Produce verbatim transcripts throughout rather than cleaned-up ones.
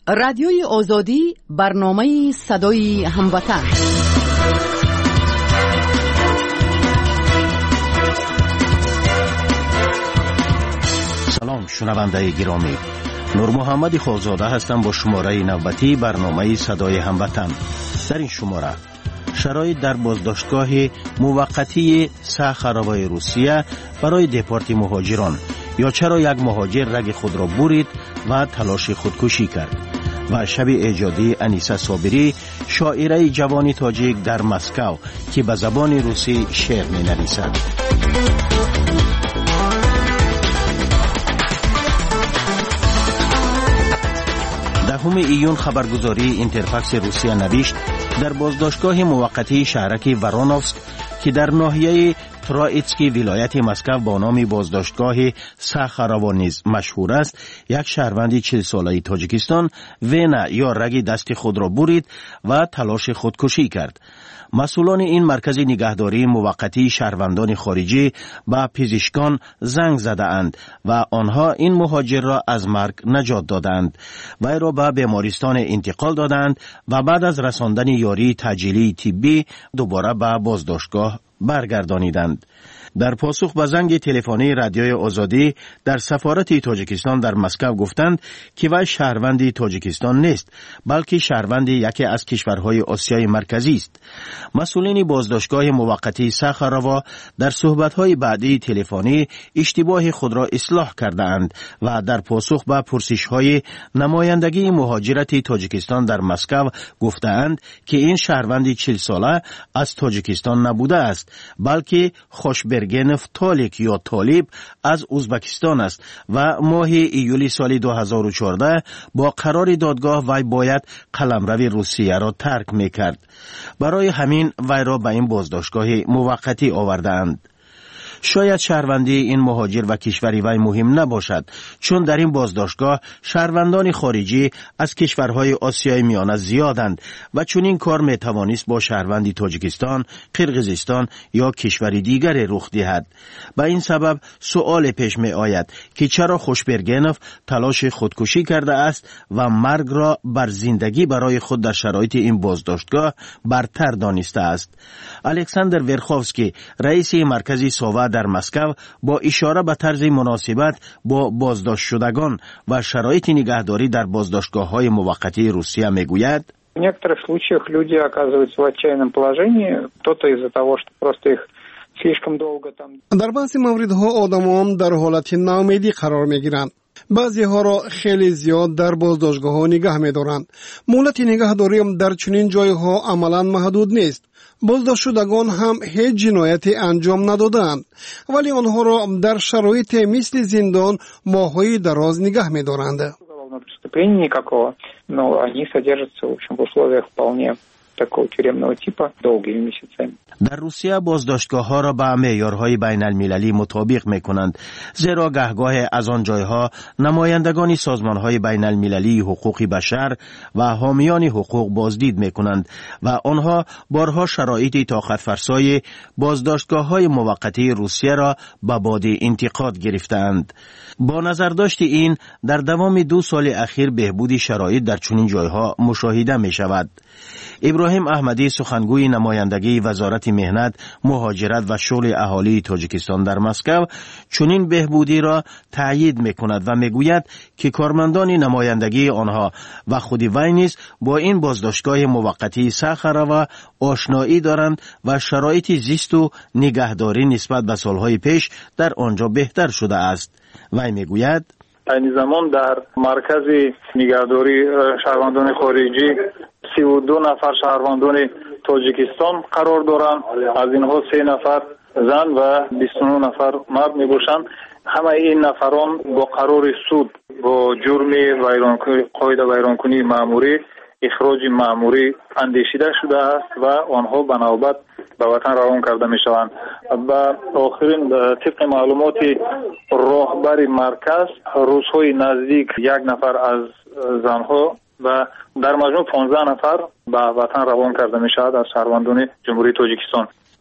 رادیوی آزادی، برنامه صدای هموطن. سلام شنونده گرامی، نور محمد خالزاده هستم با شماره نوبتی برنامه صدای هموطن. در این شماره شرایط در بازداشتگاه موقتی ساخاروای روسیه برای دپورت مهاجران، یا چرا یک مهاجر رگ خود را برید و تلاش خودکشی کرد، و شب ایجادی انیسه صابری، شاعره جوانی تاجیک در مسکو که به زبان روسی شعر می نویسد. دهم ایون خبرگزاری اینترفاکس روسیه نوشت در بازداشتگاه موقتی شهرک ورانوفسک که در ناحیه ترایتسکی ولایت مسکو با نام بازداشتگاه ساخارووا نیز مشهور است، یک شهروند چهل ساله تاجیکستان وینا یا رگ دست خود را برید و تلاش خودکشی کرد. مسئولان این مرکز نگهداری موقتی شهروندان خارجی به پزشکان زنگ زده اند و آنها این مهاجر را از مرگ نجات دادند، وی را به بیمارستان انتقال دادند و بعد از رساندن یاری تجلیلی طبی دوباره به بازداشتگاه برگردانیدند. در پاسخ به زنگ تلفنی رادیوی آزادی در سفارت تاجیکستان در مسکو گفتند که وی شهروند تاجیکستان نیست، بلکه شهروند یکی از کشورهای آسیای مرکزی است. مسئولین بازداشتگاه موقتی ساخارووا در صحبت‌های بعدی تلفنی اشتباه خود را اصلاح کرده اند و در پاسخ به پرسش‌های نمایندگی مهاجرت تاجیکستان در مسکو گفتند که این شهروند چهل ساله از تاجیکستان نبوده است، بلکه خوشبرگنف تالیک یا طالب از ازبکستان است و ماه ایولی سال دو هزار و چهارده با قرار دادگاه وی باید قلمرو روسیه را ترک میکرد. برای همین وی را به این بازداشتگاه موقتی آورده اند. شاید شهروندی این مهاجر و کشوری وی مهم نباشد، چون در این بازداشتگاه شهروندان خارجی از کشورهای آسیای میانه زیادند و چون این کار میتوانست با شهروندی تاجیکستان، قرقیزستان یا کشوری دیگر رخ دهد. به این سبب سؤال پیش می آید که چرا خوشبرگنف تلاش خودکشی کرده است و مرگ را بر زندگی برای خود در شرایط این بازداشتگاه برتر دانسته است. الکساندر ورخوفسکی، رئیس مرکز ساوا در مسکو، با اشاره به طرز مناسبت با بازداشت شدگان و شرایط нигахдорӣ در بازداشتگاه‌های موقتی روسیه میگوید: В некоторых случаях люди оказываются в отчаянном положении, кто-то из-за того, что просто их слишком долго там. در بعضی موردها آدمان در حالت ناامیدی قرار میگیرند. بعضی ها را خیلی زیاد در بازداشتگاه ها نگه می دارند. مهلت نگهداری هم در چنین جایها عملا محدود نیست. بازداشت شدگان هم هیچ جنایتی انجام ندادند، ولی آنها را در شرایط مثل زندان ماه‌های دراز نگه می دارند. Но они содержатся, в общем, в условиях вполне такого тюремного типа долгими месяцами. در روسیه بازداشتگاه ها را به معیارهای بین المللی مطابق می کنند، زیرا گهگاه از آن جایها نمایندگان سازمان های بین المللی حقوق بشر و حامیان حقوق بازدید می کنند و آنها بارها شرایط طاقت فرسای بازداشتگاه های موقتی روسیه را به باد انتقاد گرفتند. با نظرداشت این، در دوام دو سال اخیر بهبود شرایط در چنین جایها مشاهده می شود. ابراهیم احمدی، سخنگوی نمایندگی وزارت مهنت، مهاجرت و شغل اهالی تاجیکستان در مسکو، چنین بهبودی را تأیید می‌کند و میگوید که کارمندان نمایندگی آنها و خود وی نیز با این بازداشتگاه موقتی ساخارووا آشنایی دارند و شرایط زیست و نگهداری نسبت به سالهای پیش در آنجا بهتر شده است. وی میگوید: این زمان در مرکز نگهداری شهروندان خارجی سی و دو نفر شهروندان تاجیکستان قرار دارند. از اینها سه نفر زن و بیست و نه نفر مرد می باشند. همه این نفران با قرار سود با جرم ویرانکنی قاعده ویرانکنی مأموری اخراج مأموری اندیشیده شده است و آنها به نوبت به وطن روان کرده می شوند. و آخرین طبق معلومات راهبر مرکز روزهای نزدیک یک نفر از زنها و در مجموع پانزده نفر به وطن روان کرده می شود از شهروندان جمهوری تاجیکستان.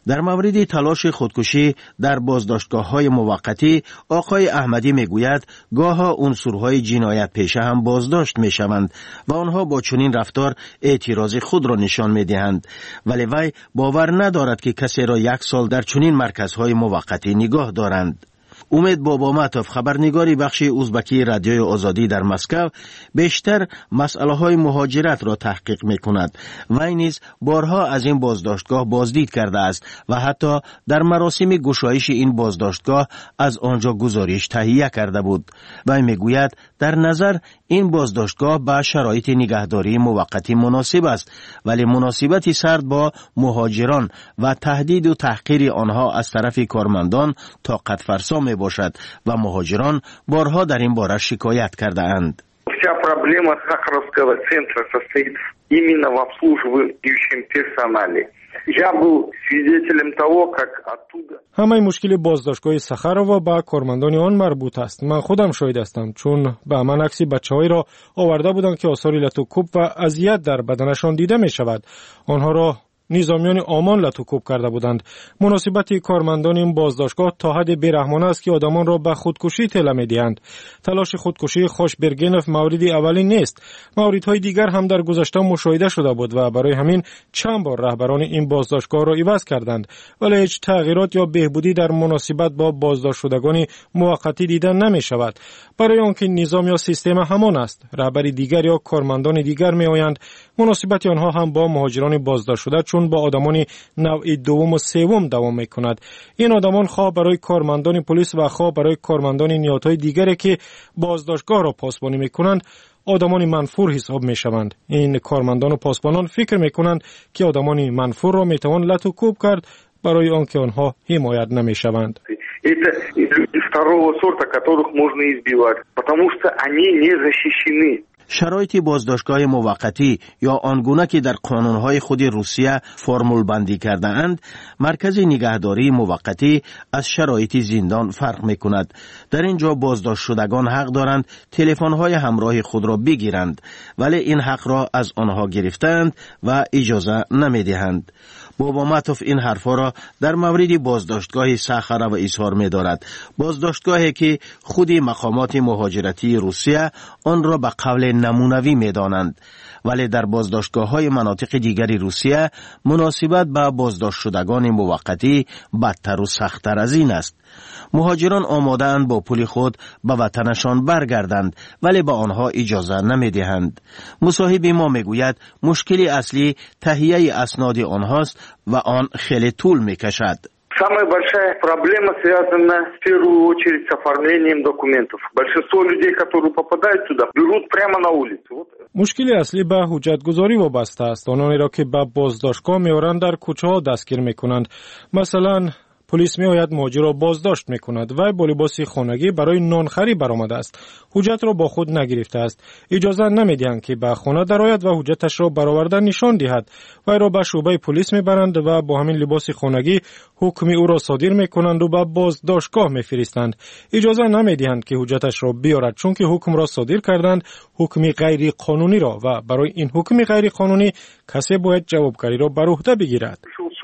در مورد تلاش خودکشی در بازداشتگاه‌های موقتی، آقای احمدی میگوید گاه‌ها عنصرهای جنایت پیشه هم بازداشت میشوند و آنها با چنین رفتار اعتراض خود را نشان میدهند، ولی وی باور ندارد که کسی را یک سال در چنین مرکزهای موقتی نگاه دارند. امید بابامتوف، خبرنگاری بخش ازبکی رادیوی آزادی در مسکو، بیشتر مسئله های مهاجرت را تحقیق می کند. وی نیز بارها از این بازداشتگاه بازدید کرده است و حتی در مراسم گشایش این بازداشتگاه از آنجا گزارش تهیه کرده بود. وی می گوید در نظر این بازداشتگاه با شرایط نگهداری موقتی مناسب است، ولی مناسبت سرد با مهاجران و تهدید و تحقیر آنها از طرف کارمندان طاقت فرسا می باشد و مهاجران بارها در این باره شکایت کرده اند. Вся проблема Сахаровского центра состоит именно в обслуживающем персонале. Я был свидетелем того, как оттуда... همه مشکل بازداشتگاه سخرова با کارمندان آن مربوط است. من خودم شاهد هستم، چون به من عکس بچه‌هایی را آورده بودند که آثار لطوکوب و اذیت در بدنشان دیده می شود. آنها را نظامیان آمان لطوکوب کرده بودند. مناسبت کارمندان این بازداشتگاه تا حد بیرحمانه است که آدمان را به خودکشی طلب می‌دهند. تلاش خودکشی خوشبرگنف موردی اولی نیست. موردهای دیگر هم در گذشته مشاهده شده بود و برای همین چند بار رهبران این بازداشتگاه را عوض کردند، ولی هیچ تغییرات یا بهبودی در مناسبت با بازداشت شدگان موقتی دیده نمی‌شود. برای آنکه نظام یا سیستم همان است، رهبر دیگر یا کارمندان دیگر می‌آیند. مناسبت آنها هم با مهاجران بازداشت شده چون با آدمان نوع دوم و سوم دوام می‌کند. این آدمان خواه برای کارمندان پلیس و خواه برای کارمندان نیاتهای دیگری که بازداشتگاه را پاسبانی می‌کنند آدمان منفور حساب می‌شوند. این کارمندان و پاسبانان فکر می‌کنند که آدمان منفور را می‌توان لطوکوب کرد برای آنکه آنها حمایت نمی‌شوند. Это люди второго сорта, которых можно избивать, потому что они не защищены. شرایط بازداشتگاه موقتی یا آنگونه که در قانونهای خود روسیه فرمول بندی کرده اند، مرکز نگهداری موقتی از شرایط زندان فرق می کند. در اینجا بازداشت شدگان حق دارند تلفن‌های همراه خود را بگیرند، ولی این حق را از آنها گرفتند و اجازه نمی دهند. بابامتوف این حرفا را در مورد بازداشتگاه ساخارا و اظهار می دارد. بازداشتگاهی که خود مقامات مهاجرتی روسیه آن را به قول نمونوی می دانند، ولی در بازداشتگاه های مناطق دیگری روسیه مناسبت به بازداشت شدگان موقتی بدتر و سخت‌تر از این است. مهاجران آماده اند با پول خود به وطنشان برگردند، ولی به آنها اجازه نمی دهند. مصاحب ما می گوید مشکلی اصلی تهیه اسناد آنهاست و آن خیلی طول می کشد. Самая большая проблема связана в первую очередь с оформлением документов. Большинство людей, которые попадают туда, берут прямо на улицу. مشکل اصلی به حجتگذاری وابسته است. آنانی را که به بازداشتگاه می‌آورند در کوچه‌ها دستگیر می‌کنند. مثلا پلیس می‌آید مهاجر را بازداشت می‌کند و با لباس خانگی برای نانخری برآمده است. حجت را با خود نگرفته است. اجازه نمی‌دهند که به خانه درآید و حجتش را برآورده نشان دهد. وی را به شعبه پلیس می‌برند و با همین لباس خانگی حکم او را صادر می‌کنند و به بازداشتگاه می‌فرستند. اجازه نمی‌دهند که حجتش را بیارد، چون که حکم را صادر کردند، حکم غیر قانونی را، و برای این حکم غیر قانونی کسی باید جوابگری را بر عهده بگیرد.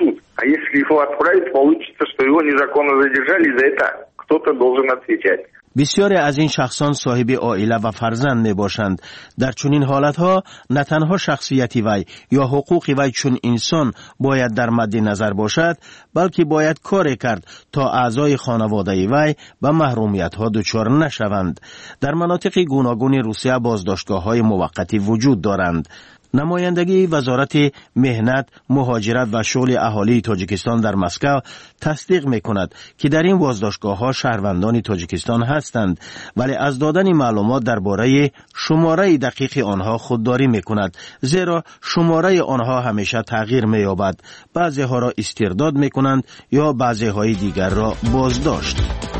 А если его отправить, получится, что его незаконно задержали, за это кто-то должен отвечать. بسیاری از این شخصان صاحب عائله و فرزند می باشند. در چنین حالتها نه تنها شخصیت وی یا حقوق وی چون انسان باید در مد نظر باشد، بلکه باید کاری کرد تا اعضای خانواده وی به محرومیت ها دچار نشوند. در مناطق گوناگون روسیه بازداشتگاه های موقتی وجود دارند. نمایندگی وزارت مهنت، مهاجرت و شغل اهالی تاجیکستان در مسکو تصدیق می‌کند که در این بازداشتگاه‌ها شهروندان تاجیکستان هستند، ولی از دادن معلومات درباره شماره دقیق آنها خودداری می‌کند، زیرا شماره آنها همیشه تغییر می‌یابد. بعضی‌ها را استرداد می‌کنند یا بعضی‌های دیگر را بازداشت.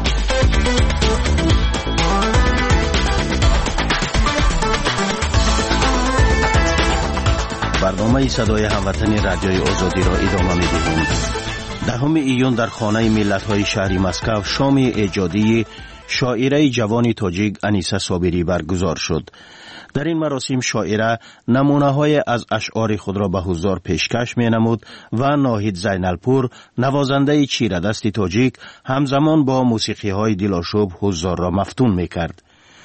برنامه صدای هموطن رادیوی آزادی را ادامه می‌دهیم. دهم ایون در خانه ملت‌های شهر مسکو شام ایجادی شاعره جوان تاجیک انیسه صابری برگزار شد. در این مراسم شاعره نمونه‌های از اشعار خود را به حضار پیشکش می‌نمود و ناهید زینالپور نوازنده چیردست تاجیک همزمان با موسیقی‌های دلاشوب حضار را مفتون می‌کرد.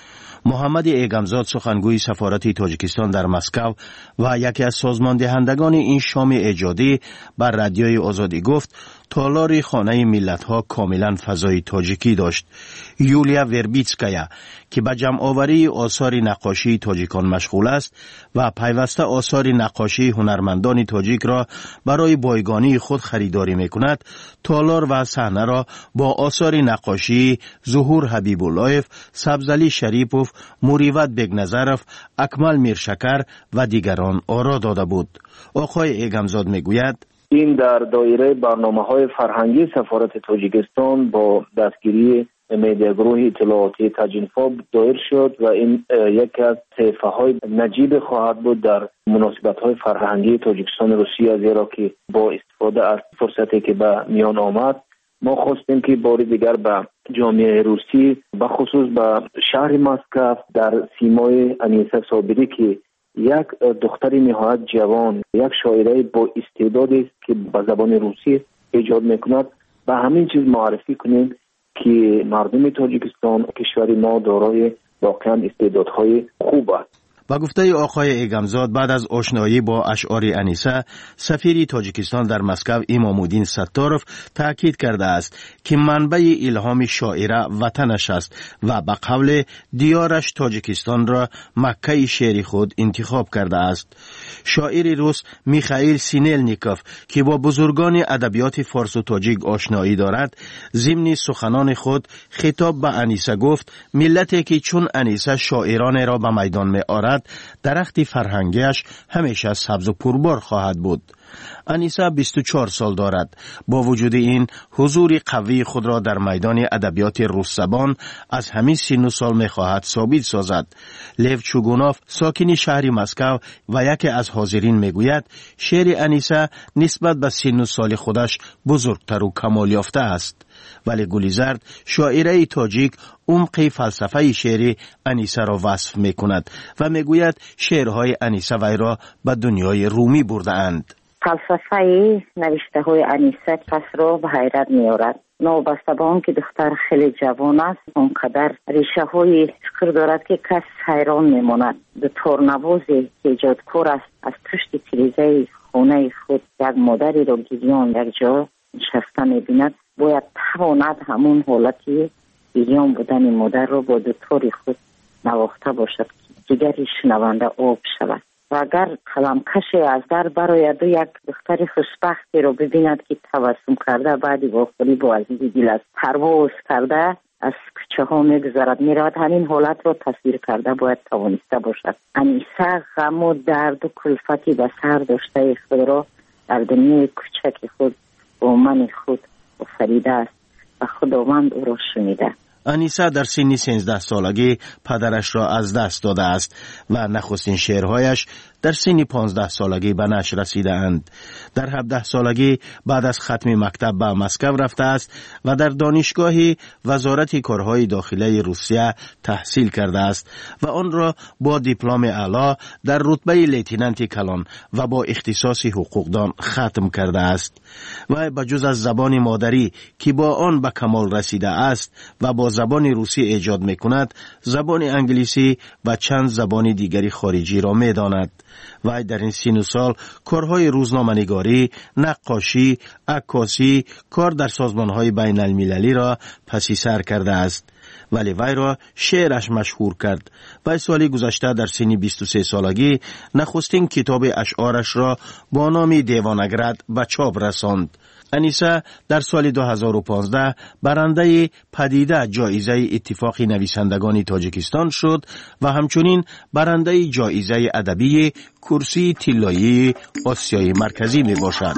محمد ایگمزاد سخنگوی سفارت تاجیکستان در مسکو و یکی از سازماندهندگان این شام ایجادی بر رادیوی آزادی گفت تالار خانه ملت‌ها کاملا فضای تاجیکی داشت. یولیا وربیتسکایا که به جمع آوری آثار نقاشی تاجیکان مشغول است و پیوسته آثار نقاشی هنرمندان تاجیک را برای بایگانی خود خریداری می‌کند، تالار و صحنه را با آثار نقاشی ظهور حبیب اللهیف، سبزعلی شریپوف، مروت بگنظرف، اکمل میرشکر و دیگران آرا داده بود. آقای ایگمزاد میگوید این در دایره برنامه‌های فرهنگی سفارت تاجیکستان با دستگیری میدیا گروه اطلاعاتی تجینفاب دایر شد و این یکی از طیفه‌های نجیب خواهد بود در مناسبت‌های فرهنگی تاجیکستان روسیه، زیرا که با استفاده از فرصتی که به میان آمد ما خواستیم که بار دیگر به جامعه روسی به خصوص به شهر مسکو در سیمای انیسه صابری که یک دختر نهایت جوان، یک شاعره با استعدادی است که به زبان روسی ایجاد میکند، به همین چیز معرفی کنیم که مردم تاجیکستان کشور ما دارای واقعا استعدادهای خوب است. با گفته آقای ایگمزاد بعد از آشنایی با اشعار انیسه، سفیر تاجیکستان در مسکو امامالدین ستاروف تاکید کرده است که منبع الهام شاعره وطنش است و به قول دیارش تاجیکستان را مکه شعر خود انتخاب کرده است. شاعر روس میخائیل سینلنیکوف که با بزرگان ادبیات فارس و تاجیک آشنایی دارد، ضمن سخنان خود خطاب به انیسه گفت ملتی که چون انیسه شاعران را به میدان می آورد، درخت فرهنگیش همیشه سبز و پربار خواهد بود. انیسه بیست و چهار سال دارد. با وجود این حضور قوی خود را در میدان ادبیات روس زبان از همین سن و سال می خواهد ثابت سازد. لیو چوگونوف ساکن شهر مسکو و یکی از حاضرین می گوید شعر انیسه نسبت به سن و سال خودش بزرگتر و کمال یافته است. ولی گلیزرد شاعره تاجیک عمق فلسفه شعر انیسه را وصف می کند و می گوید شعرهای انیسه وی را به دنیای رومی برده اند. فلسفه نوشته های انیسه کس را به حیرت می آورد. نوبسته به آن که دختر خیلی جوان است، اونقدر ریشه های فکر دارد که کس حیران می ماند. به تورنوازی که ایجادکار است از پشت تیریزه خانه خود یک مادری را گریان یک جا نشسته می بیند، باید تواند همون حالتی گریان بودن مادر را با دوتاری خود نواخته باشد که جگری شنونده آب شود. و اگر قلمکشی از در براید و یک دختر خوشبختی را ببیند که تبسم کرده بعد واقعی با عزیز دل از پرواز کرده از کوچه ها میگذرد میرود، همین حالت را تصویر کرده باید توانسته باشد. انیسه غم و درد و کلفتی به سر داشته خود را در دنیای کوچک خود با من خود آفریده است و خداوند او را شنیده. انیسه در سن سیزده سالگی پدرش را از دست داده است و نخستین شعرهایش در سن پانزده سالگی به نشر رسیده اند. در هفده سالگی بعد از ختم مکتب به مسکو رفته است و در دانشگاه وزارت کارهای داخلی روسیه تحصیل کرده است و آن را با دیپلم اعلی در رتبه لیتنانت کلان و با اختصاص حقوقدان ختم کرده است. و بجز از زبان مادری که با آن به کمال رسیده است و با زبان روسی ایجاد می کند، زبان انگلیسی و چند زبان دیگری خارجی را می داند. و در این سن و سال کارهای روزنامه‌نگاری، نقاشی، عکاسی، کار در سازمانهای بین المللی را پسی سر کرده است. ولی وی را شعرش مشهور کرد. وی سالی گذشته در سن بیست و سه سالگی نخستین کتاب اشعارش را با نام دیوانگرد به چاپ رساند. انیسه در سال دو هزار و پانزده برنده پدیده جایزه اتفاق نویسندگان تاجیکستان شد و همچنین برنده جایزه ادبی کرسی طلایی آسیای مرکزی می باشد.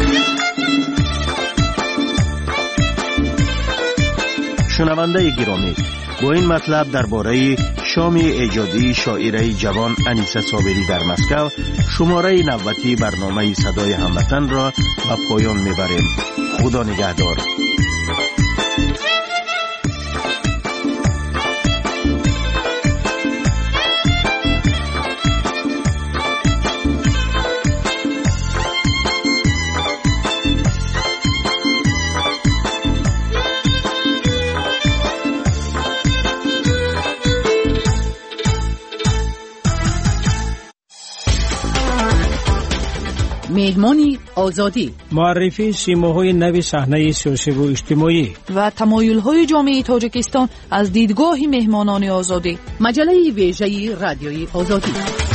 شنونده گرامی، با این مطلب درباره شام ایجادی شاعره جوان انیسه صابری در مسکو شماره نوتی برنامه صدای هموطن را به پایان میبریم. خدا نگهدار. مهمانی آزادی، معرفی سیماهای نوی صحنه سیاسی و اجتماعی و تمایل‌های جامعه تاجیکستان از دیدگاه مهمانان آزادی. مجله ویژه رادیوی آزادی.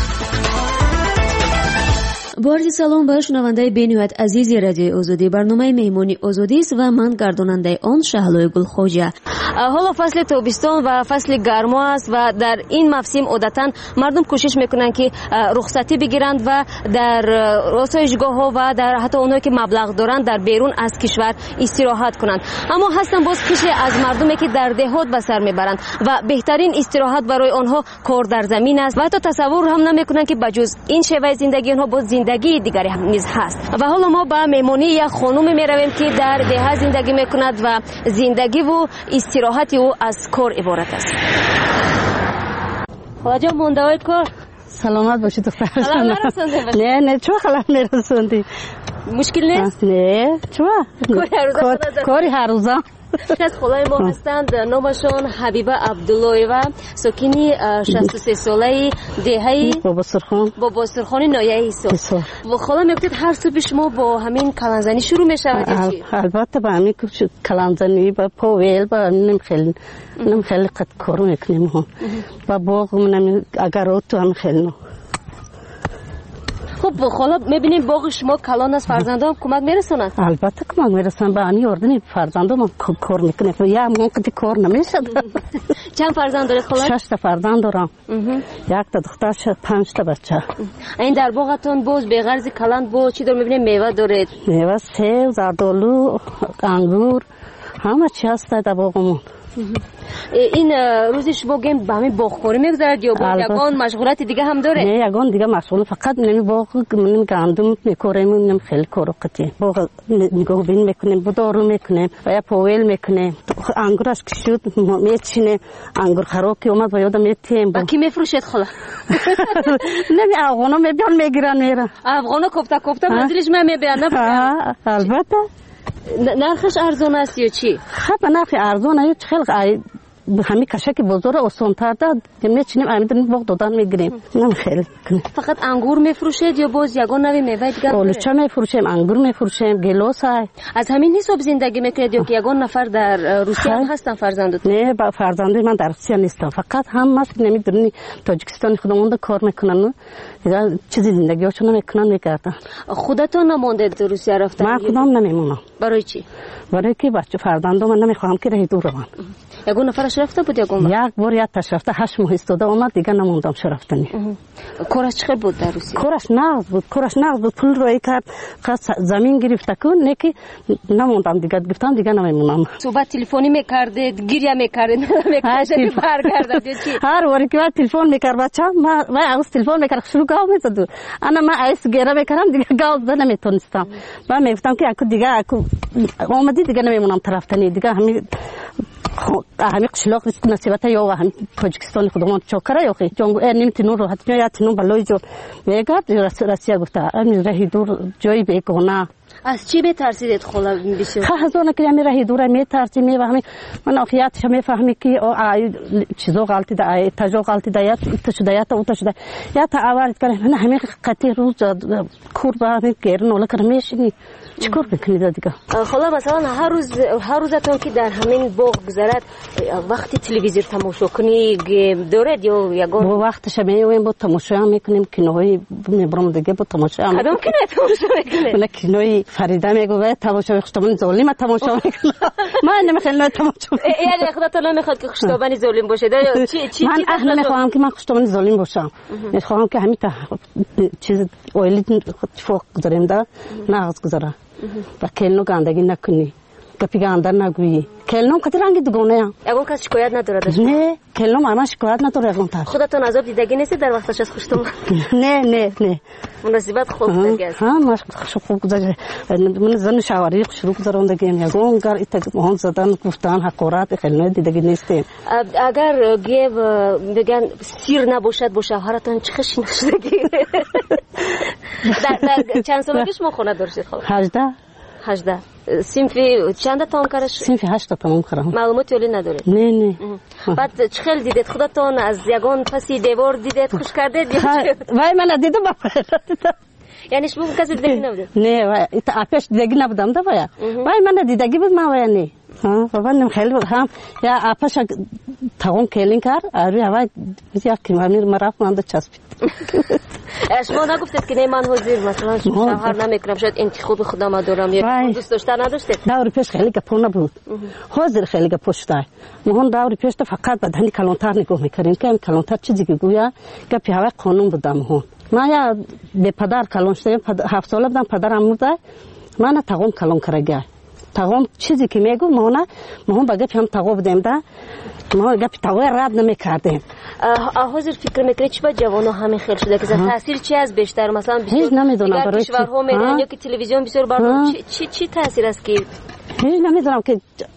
با عرض سلام به شنونده بین‌نهایت عزیز رادیوی آزادی. برنامه مهمانی آزادی است و من گرداننده آن شهلای گلخوجه. حالا فصل تابستان و فصل گرما است و در این موسم عادتاً مردم کوشش میکنن که رخصتی بگیرند و در آسایشگاه‌ها و در حتی اونایی که مبلغ دارند در بیرون از کشور استراحت کنند. اما هستن باز کشی از مردمی که در دهات به سر میبرند و بهترین استراحت برای آنها کار در زمین است و حتی تصور هم نمیکنن که بجز این شیوه زندگی آنها باز زندگی دیگری هم نیز هست. و حالا ما به مهمانی یک خانم میرویم که در دهات زندگی میکند و زندگی و استراحت او از کار عبارت است. خواجه مونده‌های کار سلامت باشید دختر. خلال نرسونده باشید؟ نه نه چو خلال نرسوندی. مشکل نیست؟ نه چو کاری هر روزا. از خلای ما هستند، نامشان حبیبه عبدالله و ساکنی شصت و سه ساله دهه بابا سرخان بابا سرخان نایه ایسا. و خلا میگفتید هر صبح شما با همین کلانزنی شروع میشود یا چی؟ البته با همین کلانزنی با پاویل با نم خیلی نم خیلی قد کار میکنیم هم با باغ منم اگر تو هم خیلی. خب خلا میبینیم باغ شما کلان از فرزندان کمک میرسونند؟ البته کمک میرسونند. با همین اردنی فرزندان هم کار میکنه. یا موقعی کار نمیشه. چند فرزند دارید خلا؟ شش تا فرزند دارم. یک تا دختر، پنج تا بچه. این در باغتون باز به غرض کلان با چی دار میبینیم؟ میوه دارید؟ میوه سیب، زردآلو، انگور، همه چی هست در باغمون. این روزش با گیم با همین باغکاری میگذرد یا با یگان مشغولات دیگه هم داره؟ نه یگان دیگه مشغول فقط نمی باغ من گندم میکاریم نم خیلی کارو قتی باغ نگاه بین میکنیم بدارو میکنیم و یا پاویل میکنیم انگورش که شد میچینه انگور خراب که اومد و یادم میتیم با کی میفروشید خلا؟ نمی افغانا میبیان میگیرن میرن افغانا کوفته کوفته منزلش من میبیان نه البته نرخش ارزان است یا چی؟ خب نرخ ارزان است خیلی همین کشک بزرگ آسان تر داد میچینیم همین باغ دادن میگیریم نم خیلی فقط انگور میفروشید یا باز یگان نوی میوه دیگه؟ اولچه میفروشیم انگور میفروشیم گیلاس های. از همین حساب زندگی میکنید یا که یگان نفر در روسیه هم هستن فرزندت؟ نه با فرزندی من در روسیه نیستم فقط هم مست نمیدونی تاجیکستان خودمون کار میکنن دیگه چیزی زندگیشون میکنن میگردن. خودتون نموندید روسیه رفتن؟ من خودم نمیمونم. برای چی؟ برای که بچه فرزندم من نمیخوام که راه دور روم. یگان نفرش رفته بود یگان؟ یک بار یک تاش رفته هشت ماه استاده اومد دیگه نموندم شرفتنی. کارش چقدر بود در روسیه؟ کارش نقد بود کارش نقد بود پول روی کرد زمین گرفته کن نکی نموندم دیگه گفتم دیگه نمیمونم. صحبت تلفنی میکردید گریه میکردید نمیکردید برگردید چی؟ هر وقتی که تلفن میکرد بچه من من از تلفن میکرد شروع گاو میزد انا من ایس گیره میکردم دیگه گاو زد نمیتونستم من میگفتم که اكو دیگه اكو اومدی دیگه نمیمونم طرفتنی دیگه همین همین قشلاق نصیبت یا همین تاجیکستان خودمون چوکره یا خی جنگو نمیتونم رو حتی یا تنو بالای جو میگه راستی گفته امروز راه دور جایی بگونه. از چی میترسید خلا بسیار؟ خواهد که می راه دور میترسیم میفهمی من آخیاتش میفهمی که چیزا غلطی ده تجا غلطی ده یا تشدیات او تشدیات یا تعارض کنه من همین قطعی روز کور با همین گرن ولی کرمیشی چیکار بکنید دیگه؟ خلا مثلا هر روز هر روزتون که در همین باغ گذرد وقتی تلویزیون تماشا کنی دارد یا یگان با وقتش میویم با تماشا میکنیم کینوهای میبرم دیگه با تماشا میکنیم کدام کینوی تماشا میکنیم؟ من کینوی فریده میگه تماشا خشتابانی ظالم تماشا میکنم من نمیخوام تماشا یعنی خودتون نمیخواد که خشتابانی ظالم باشه چی چی من اهل نمیخوام که من خشتابانی ظالم باشم میخوام که همین چیز اویلی فوق گذاریم ده ناز گذاره و کلنو گندگی نکنی گپی گندر نگویی کلنو کتی رنگی دگونه یا یگان کس شکایت نداره داشت؟ نه کلنو ماما شکایت نداره یگان تر خودتون عذاب دیدگی نیستی در وقتش از خوشتون؟ نه نه نه مناسبت خوب دیگه است ها ما خوب گذاره من زن شواری شروع کردم دیگه یگان گر ایت مهان زدن گفتن حقارت کلنو دیدگی نیستی اگر گیو دیگه سیر نباشد با شوهرتون چه خشی نشدگی در چند سالگیش ما خونه داشتید خلا؟ هجده هجده سینفی چند تام کارش؟ سینفی هشت تام کردم. معلوماتی ولی ندارید؟ نه نه. بعد چه خیلی دیدید خودتون از یگان پسی دیوار دیدید خوش کردید؟ وای من دیدم بابا. یعنی شما کسی دیدگی نبودید؟ نه و آپش دیدگی نبودم ده باید وای من دیدگی بود ما وای نه بابا نم خیلی بود هم یا آپش تاون کلین کار آری هوای یا که من مرافت مانده چسبید شما نگفتید که نه من حضور مثلا شوهر نمیکنم شاید انتخاب خودم دارم یا دوست داشتن نداشتید؟ دور پیش خیلی گپو نبود حاضر خیلی گپوش دای مهون دور پیش فقط بدنی کلانتر نگاه میکردیم که کلانتر چیزی که گویا گپی هوای قانون بودم مهون من یا به پدر کلان شدم هفت ساله بودم پدرم مرده من تاون کلان کرده تاون چیزی که میگو مهونه مهون با گپی هم تاو بودیم ده ما گپی تاوی رد نمیکردیم حاضر فکر میکنید چی با جوانو همین خیلی شده که تاثیر چی از بیشتر مثلا هیچ نمیدونم برای کشورها میرن یا که تلویزیون بسیار بردم چی چی تاثیر است که هیچ نمیدونم که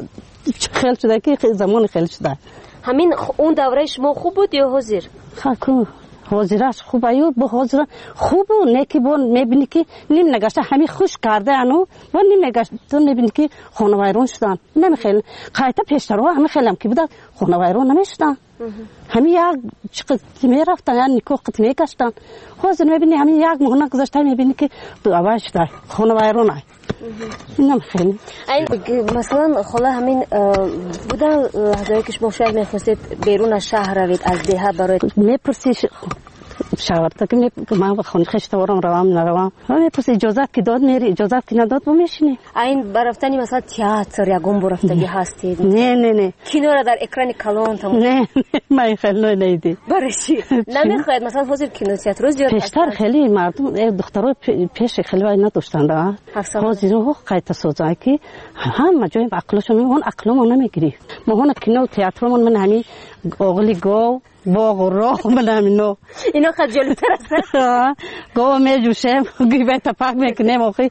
خیلی شده که زمان خیلی شده همین اون دوره شما خوب بود یا حاضر خاکو حاضرش خوب ایو با حاضر خوب و نیکی بون میبینی که نیم نگشته همین خوش کرده انو و نیم نگشته تو میبینی که خونه ویرون شدن نمیخیل قایتا پیشتر ها همین خیلم که بوده خونه ویرون نمیشدن همین یک چقدر میرفتن یا نیکو قد میگشتن حاضر میبینی همین یک مهنه گذاشته میبینی که دو اول شده خونه ویرون های نمیخیل مثلا خلا همین بودن لحظه که شما شاید میخواستید بیرون از شهر روید از دیه برای میپرسی شاورتا که من خونه خشت ورم روام نروام میپرسی اجازت که داد میری اجازت که نداد و میشینی این برفتنی مثلا تئاتر یا گم برفتگی هستید نه نه نه کینو را در اکران کلان تمام نه من خیلی نیدی برای چی نمیخواید مثلا حاضر کینو تئاتر روز زیاد پیشتر خیلی مردم دخترای پیش خیلی وای نداشتن ده حاضر رو قایت سوزای که هم جای عقلشون اون عقلمون نمیگیری ما هون کینو تئاترمون من همین اوغلی گو باغ و راه من همینو اینا خیلی جلوتر است گو میجوشم گیبه تپاک میکنم آخی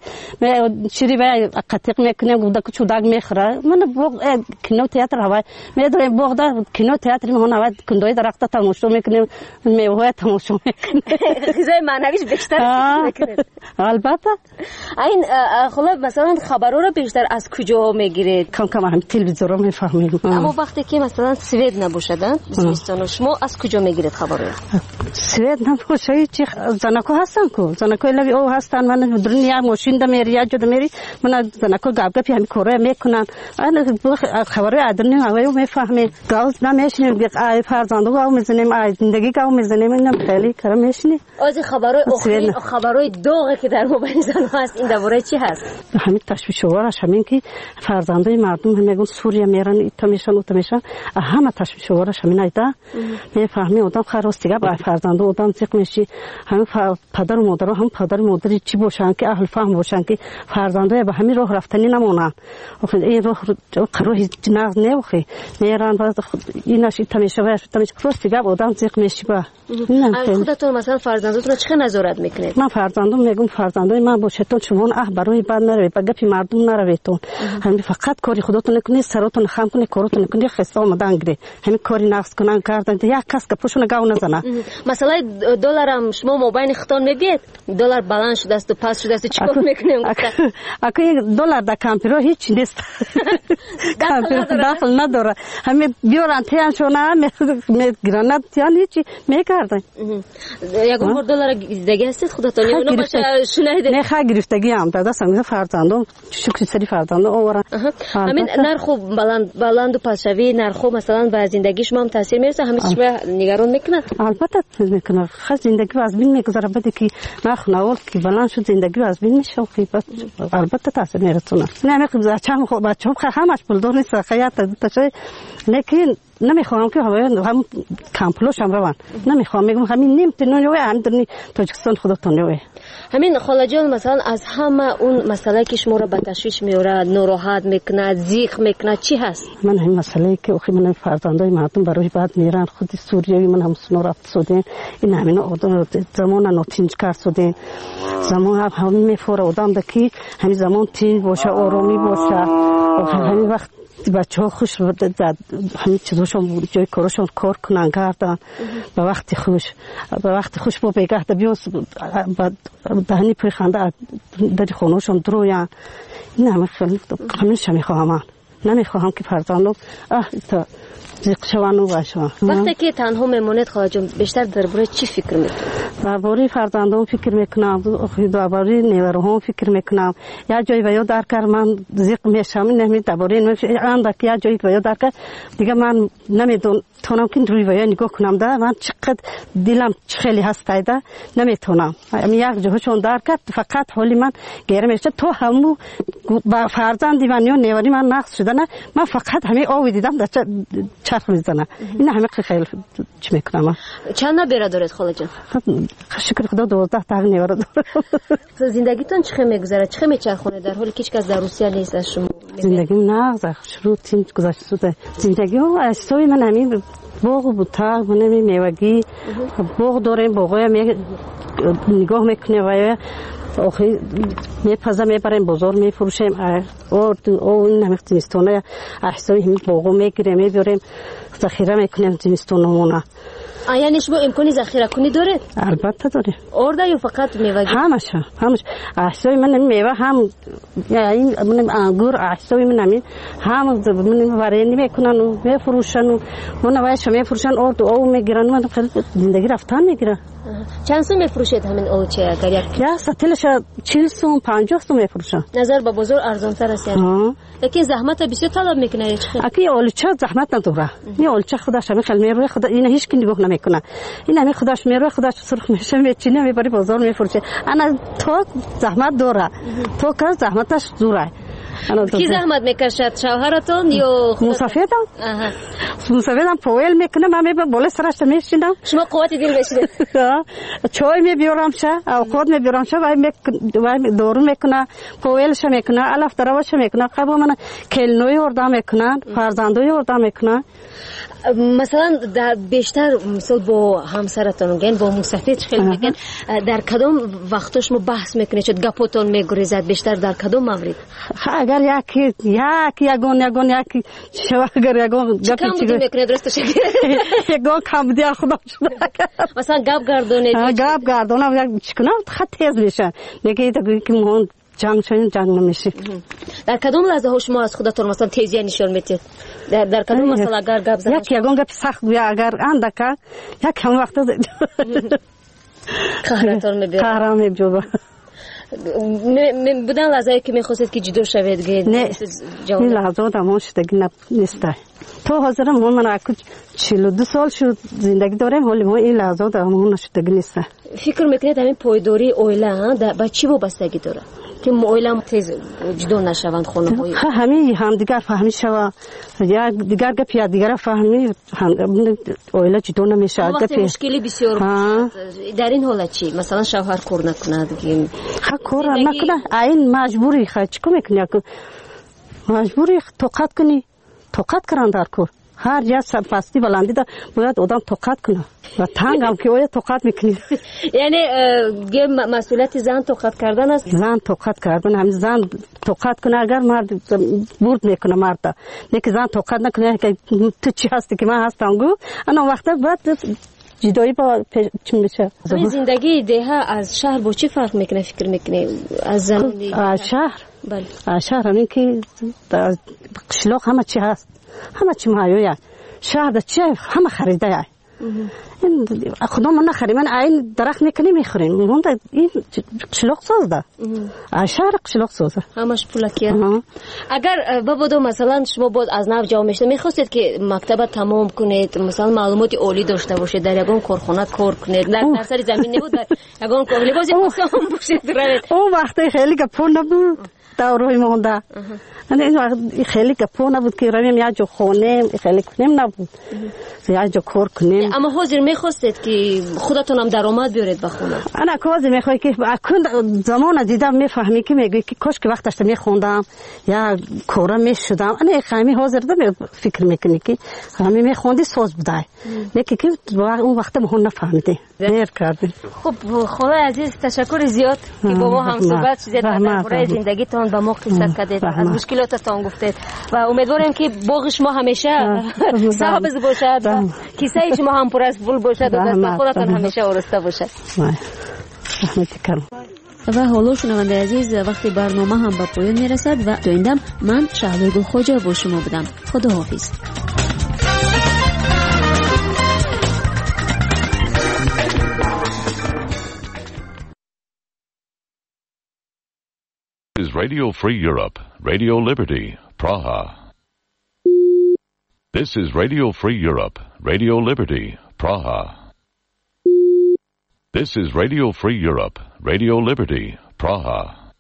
چیری به قطیق میکنم گودا که چوداگ میخوره من باغ کینو تئاتر هوای میدونم باغ در کینو تئاتر میهون هوای کندوی درخت تماشا میکنیم میوه تماشا میکنیم غذای معنویش بیشتر میکنیم البته این خلا مثلا خبرها رو بیشتر از کجا میگیرید کم کم هم تلویزیون رو میفهمیم اما وقتی که مثلا سوئد نباشدن زمستان شما از کجا میگیرید خبرها سوئد نباشه چی زنکو هستن کو زنکو لوی او هستن من دنیا ماشین دم میری یا جد میری من زنکو گاب گپی هم کره میکنن انا خبر ادرنی هوایو میفهمه گاز نمیشنیم بی ای فرزندو گاو میزنیم ای زندگی گاو میزنیم اینم خیلی کار میشنی از خبرهای اخیر خبرهای داغی که در موبایل زن هست این دوره چی هست همین تشویش وارش همین که فرزندای مردم میگن سوریه میرن ایتا میشن اوتا میشن همه تشویش وارش همین ایدا میفهمی آدم خراستی با فرزند آدم زیق میشی هم پدر و مادر هم پدر و مادری چی باشن که اهل فهم باشن که فرزندای به همین راه رفتنی نمونن آخه این راه قرار هیچ ناز نمیخوی میرن بعد ایناش تمیشه و تمیشه خراستی با آدم زیق میشی با خودتون مثلا فرزنداتون چه نظارت میکنید من فرزندم میگم فرزندای من باشتون شما اه برای بعد نروید با گپی مردم نرویدتون همین فقط کاری خودتون نکنید سرتون خام کنید کارتون نکنید خسته آمدن گیری همین کاری نقص کنن کردن یک کس که پوشون گاو نزنه مثلا دلارم شما موبایل ختان میگید دلار بالانس شده است و پاس شده است چیکار میکنیم اگه یک دلار در کامپیوتر هیچ نیست کامپیوتر داخل نداره همین بیارن تیان شونه میگیرن تیان هیچی میکردن یک بار دلار دیگه هستید خودتون یا نه باشه شنیدید نه خا گرفتگی هم داده سم فرزندم شکر سری فرزندم اورا همین نرخ بلند بلند و پاسوی نرخ مثلا به زندگی شما هم تاثیر میرسه همین شما نگران میکنه البته میکنه خاص زندگی از بین میگذره بده که نرخ نوال که بلند شد زندگی از بین میشه و البته تاثیر میرسونه نه میگم بچه‌م خب بچه‌م همش پولدار نیست خیاط تشه لیکن نمیخوام که هم کامپلوش هم روان نمیخوام میگم همین نیم تنوی اندرنی تاجیکستان خودتون روی همین خاله جان مثلا از همه اون مسئله که شما رو به تشویش میاره ناراحت میکنه زیق میکنه چی هست من همین مسئله که اخی من فرزندای مردم برای بعد میرن خود سوریه من هم سنو رفت شدین این همین زمان نوتینج کرد شدین زمان هم میفوره آدم دکی همین زمان تین باشه آرامی باشه همین وقت بچه ها خوش همین چیزاشون جای کارشون کار کنن کردن به وقتی خوش به وقتی خوش با بگه ده بیاس دهنی پای خنده در خونهشون درویان این همه خیلی همین شمی خواهم نمیخواهم که فرزندم تا زیق شوند و باشند. وقتی که تنها میمونید خواهد جان بیشتر درباره چی فکر میکنید؟ درباره فرزندم فکر میکنم، درباره نیروهم فکر میکنم. یا جایی و یا در کار من زیق میشم، نمی درباره اندک یا جایی و یا در کار دیگه من نمیدونم تونم که روی و یا نگاه کنم. ده من چقدر دلم خیلی هسته ده نمیتونم. یک جایی چون در کار فقط حالی من گیرم میشه تو همو فرزندی من یا نیوری من نقص شده نه. من فقط همین آوی دیدم در چرخ میزنه. این همه خیلی چی میکنم. چند نبیره دارید خاله جان؟ شکر خدا دوازده تا نیوره دارم. زندگیتون چه میگذره؟ چه میچرخونه در حالی که هیچ کس در روسیه نیست از شما؟ زندگیم نه شروع تیم گذشته شده. زندگی و اساسی من همین باغ بود تا من میوگی باغ داریم باغای می نگاه میکنه و آخری میپزه میبریم بازار میفروشیم. اور او این همه زمستونه احسایی همین باغو میگیریم میبریم ذخیره میکنیم زمستونمونه. یعنی شما امکانی ذخیره کنی داره؟ البته داره. ارده یا فقط میوه؟ همش همش احسای من میوه هم این من انگور احسای من همین هم من وارینی میکنن و میفروشن و من وایش میفروشن ارد او میگیرن. من خیلی زندگی رفتن میگیره. چند سو میفروشید همین اوچه اگر یک یا سطلش چهل سو پنجاه سو میفروشن. نظر به بازار ارزان تر است یعنی. لیکن زحمت بسیار طلب میکنه چه خیلی. اکی اولچه زحمت نداره. این اولچه خودش همین خیلی میروه خدا این هیچ کی نگاه نمیکنه. این همین خودش میروه خودش سرخ میشه میچینه میبری بازار میفروشه. انا تو زحمت داره. تو که زحمتش دوره. کی زحمت میکشد شوهرتون یا مسافرتون؟ مسافرتون پویل میکنه من میبرم بالا سرش میشینم. شما قوت دل بشید. چای میبیارم شه اوقات میبیارم شه و دورو میکنه پویلش میکنه الف دراوش میکنه قبل من کلنوی وردا میکنن فرزندوی وردا میکنن. مثلا در بیشتر مثلا با همسرتون میگن با مسافر خیلی میگن در کدام وقتش ما بحث میکنه چه گپاتون میگریزد بیشتر در کدام مورد؟ اگر یکی یکی یگون یگون یکی شو اگر یگون گپ چی میکنه درست شد یگون کم دی خدا مثلا گپ گردونه گپ گردونه چیکنا خط تیز میشه میگه که مون جنگ چنین جنگ نمیشه. در کدام لحظه ها شما از خودتون مثلا تیزی نشون میدید؟ در در کدام مثلا اگر گپ زدن یک یگون گپ سخت بیا اگر اندکا یک هم وقت قهرتون میبره قهرم میبره بودن لحظه که میخواستید که جدا شوید گید نه این لحظه دامون شدگی نیست. تو حاضرم من من اکو چهل و دو سال شد زندگی دارم ولی ما این لحظه دامون نشدگی نیست. فکر میکنید همین پایداری اویله با چی وابستگی داره که اویله تیز جدا نشوند خونه های همین هم دیگر فهمی شوا یا دیگر گپ یا دیگر فهمی اویله جدا نمیشه. وقتی مشکلی بسیار در این حالت چی مثلا شوهر کار نکنه دیگه ها کار نکنه این مجبوری خواهد چیکار میکنی مجبوری طاقت کنی طاقت کردن در کار هر جا سرپستی بلندی دا باید آدم طاقت کنه و تنگ هم که باید طاقت میکنی. یعنی مسئولیت زن طاقت کردن است؟ زن طاقت کردن همین زن طاقت کنه اگر مرد برد میکنه مرد نیک زن طاقت نکنه که تو چی هستی که من هستم گو انا وقتا باید جدایی با چی میشه. همین زندگی ده از شهر با چی فرق میکنه فکر میکنه از زنانی؟ از شهر؟ بله از شهر همین که قشلاق همه چی هست همه چی مایویه شهر ده چی همه خریده یه این خدا من نخریم من این درخت میکنی میخوریم من این قشلاق ساز ده شهر قشلاق سازه همش پولکیه. اگر بابدو مثلا شما بود از نو جا میشته میخواستید که مکتب تمام کنید مثلا معلومات عالی داشته باشید در یگان کارخانه کار کنید در سر زمین نبود در یگان کار لباس پوشان باشید اون وقتی خیلی گپون نبود داروی مونده این وقت خیلی گپون نبود که رویم یا جو خونیم خیلی کنیم نبود یا جو کار کنیم. اما حاضر میخواستید که خودتون هم درآمد بیارید به خونه؟ انا حاضر میخوای که اکن زمان دیدم میفهمی که میگی که کاش که وقتش میخوندم یا کارا میشدم انا خیلی حاضر دم فکر میکنی که همین میخوندی سوز بودای میگی که اون وقت ما نفهمیدی دیر کردی. خب خدای عزیز تشکر زیاد که با ما هم صحبت شدید درباره زندگیتون با ما قصه کردید از مشکلاتتون گفتید و امیدوارم که باغ شما همیشه سبز باشد و کیسه شما هم پر از پول باشد و دست خودتون همیشه آراسته باشد. رحمت کنم. و حالا شنونده عزیز وقتی برنامه هم به پایان میرسد و تا ایندم من شهلا گلخواجه با شما بودم. خداحافظ. Is Radio Free Europe, Radio Liberty, Praha. This is Radio Free Europe, Radio Liberty, Praha. This is Radio Free Europe, Radio Liberty, Praha.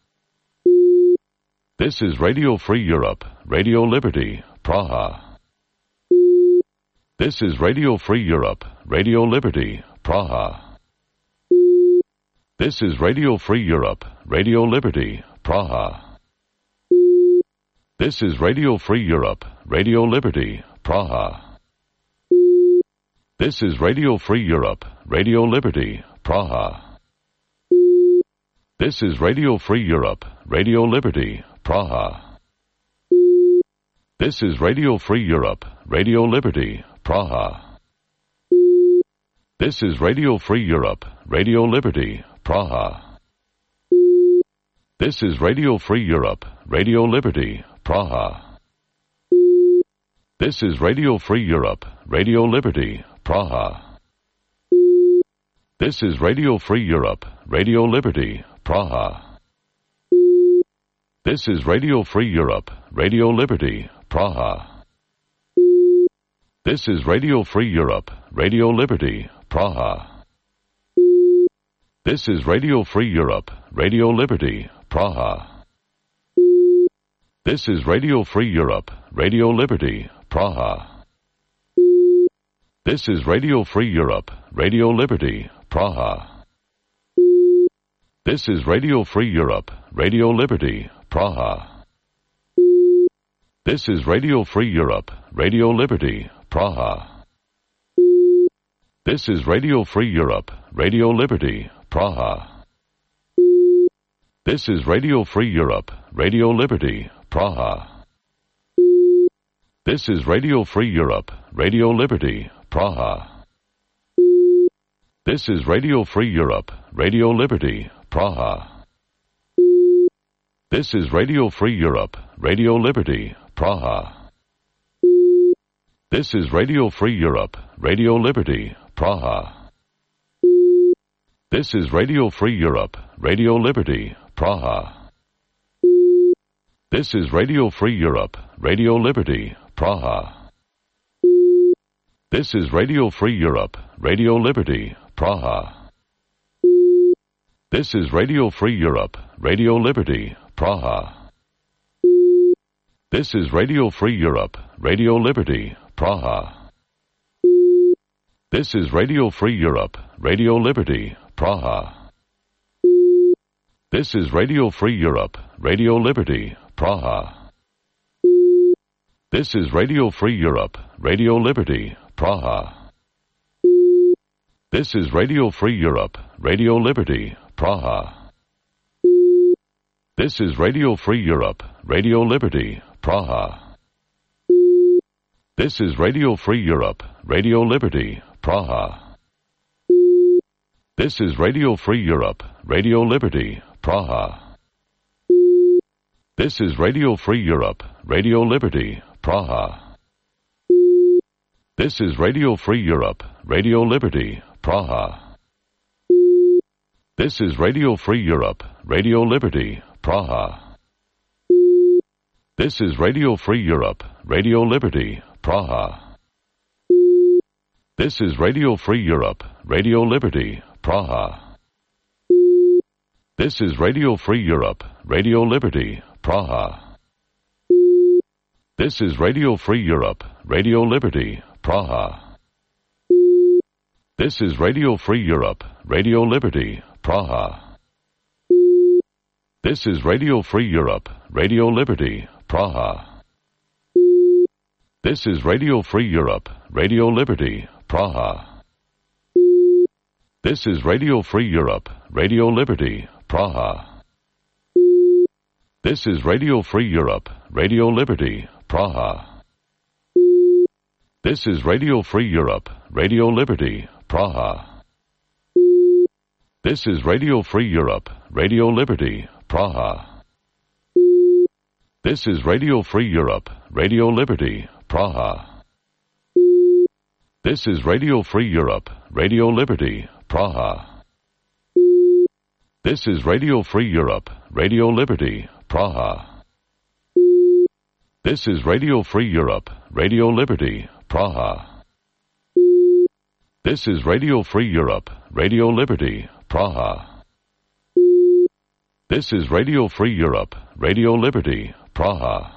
This is Radio Free Europe, Radio Liberty, Praha. This is Radio Free Europe, Radio Liberty, Praha. This is Radio Free Europe, Radio Liberty, Praha. This is Radio Free Europe, Radio Liberty, Praha. This is Radio Free Europe, Radio Liberty, Praha. This is Radio Free Europe, Radio Liberty, Praha. This is Radio Free Europe, Radio Liberty, Praha. This is Radio Free Europe, Radio Liberty, Praha. This is Radio Free Europe, Radio Liberty, Praha. This is Radio Free Europe, Radio Liberty, Praha. This is Radio Free Europe, Radio Liberty, Praha. This is Radio Free Europe, Radio Liberty, Praha. This is Radio Free Europe, Radio Liberty, Praha. This is Radio Free Europe, Radio Liberty, Praha. This is Radio Free Europe, Radio Liberty, Praha. This is Radio Free Europe, Radio Liberty, Praha. This is Radio Free Europe, Radio Liberty, Praha. This is Radio Free Europe, Radio Liberty, Praha. This is Radio Free Europe, Radio Liberty, Praha. This is Radio Free Europe, Radio Liberty, Praha. This is Radio Free Europe, Radio Liberty, Praha. This is Radio Free Europe, Radio Liberty, Praha. This is Radio Free Europe, Radio Liberty, Praha. This is Radio Free Europe, Radio Liberty, Praha. This is Radio Free Europe, Radio Liberty, Praha. This is Radio Free Europe, Radio Liberty, Praha. This is Radio Free Europe, Radio Liberty, Praha. This is Radio Free Europe, Radio Liberty, Praha. This is Radio Free Europe, Radio Liberty, Praha. This is Radio Free Europe, Radio Liberty, Praha. This is Radio Free Europe, Radio Liberty, Praha. This is Radio Free Europe, Radio Liberty, Praha. This is Radio Free Europe, Radio Liberty, Praha. This is Radio Free Europe, Radio Liberty, Praha. This is Radio Free Europe, Radio Liberty, Praha. This is Radio Free Europe, Radio Liberty, Praha. This is Radio Free Europe, Radio Liberty, Praha. This is Radio Free Europe, Radio Liberty, Praha. This is Radio Free Europe, Radio Liberty, Praha. This is Radio Free Europe, Radio Liberty, Praha. This is Radio Free Europe, Radio Liberty, Praha. This is Radio Free Europe, Radio Liberty, Praha. This is Radio Free Europe, Radio Liberty, Praha. This is Radio Free Europe, Radio Liberty, Praha. This is Radio Free Europe, Radio Liberty, Praha. This is Radio Free Europe, Radio Liberty, Praha. This is Radio Free Europe, Radio Liberty, Praha. This is Radio Free Europe, Radio Liberty, Praha. This is Radio Free Europe, Radio Liberty, Praha. This is Radio Free Europe, Radio Liberty, Praha. This is Radio Free Europe, Radio Liberty, Praha. This is Radio Free Europe, Radio Liberty, Praha. This is Radio Free Europe, Radio Liberty, Praha. This is Radio Free Europe, Radio Liberty, Praha. This is Radio Free Europe, Radio Liberty, Praha. This is Radio Free Europe, Radio Liberty, Praha.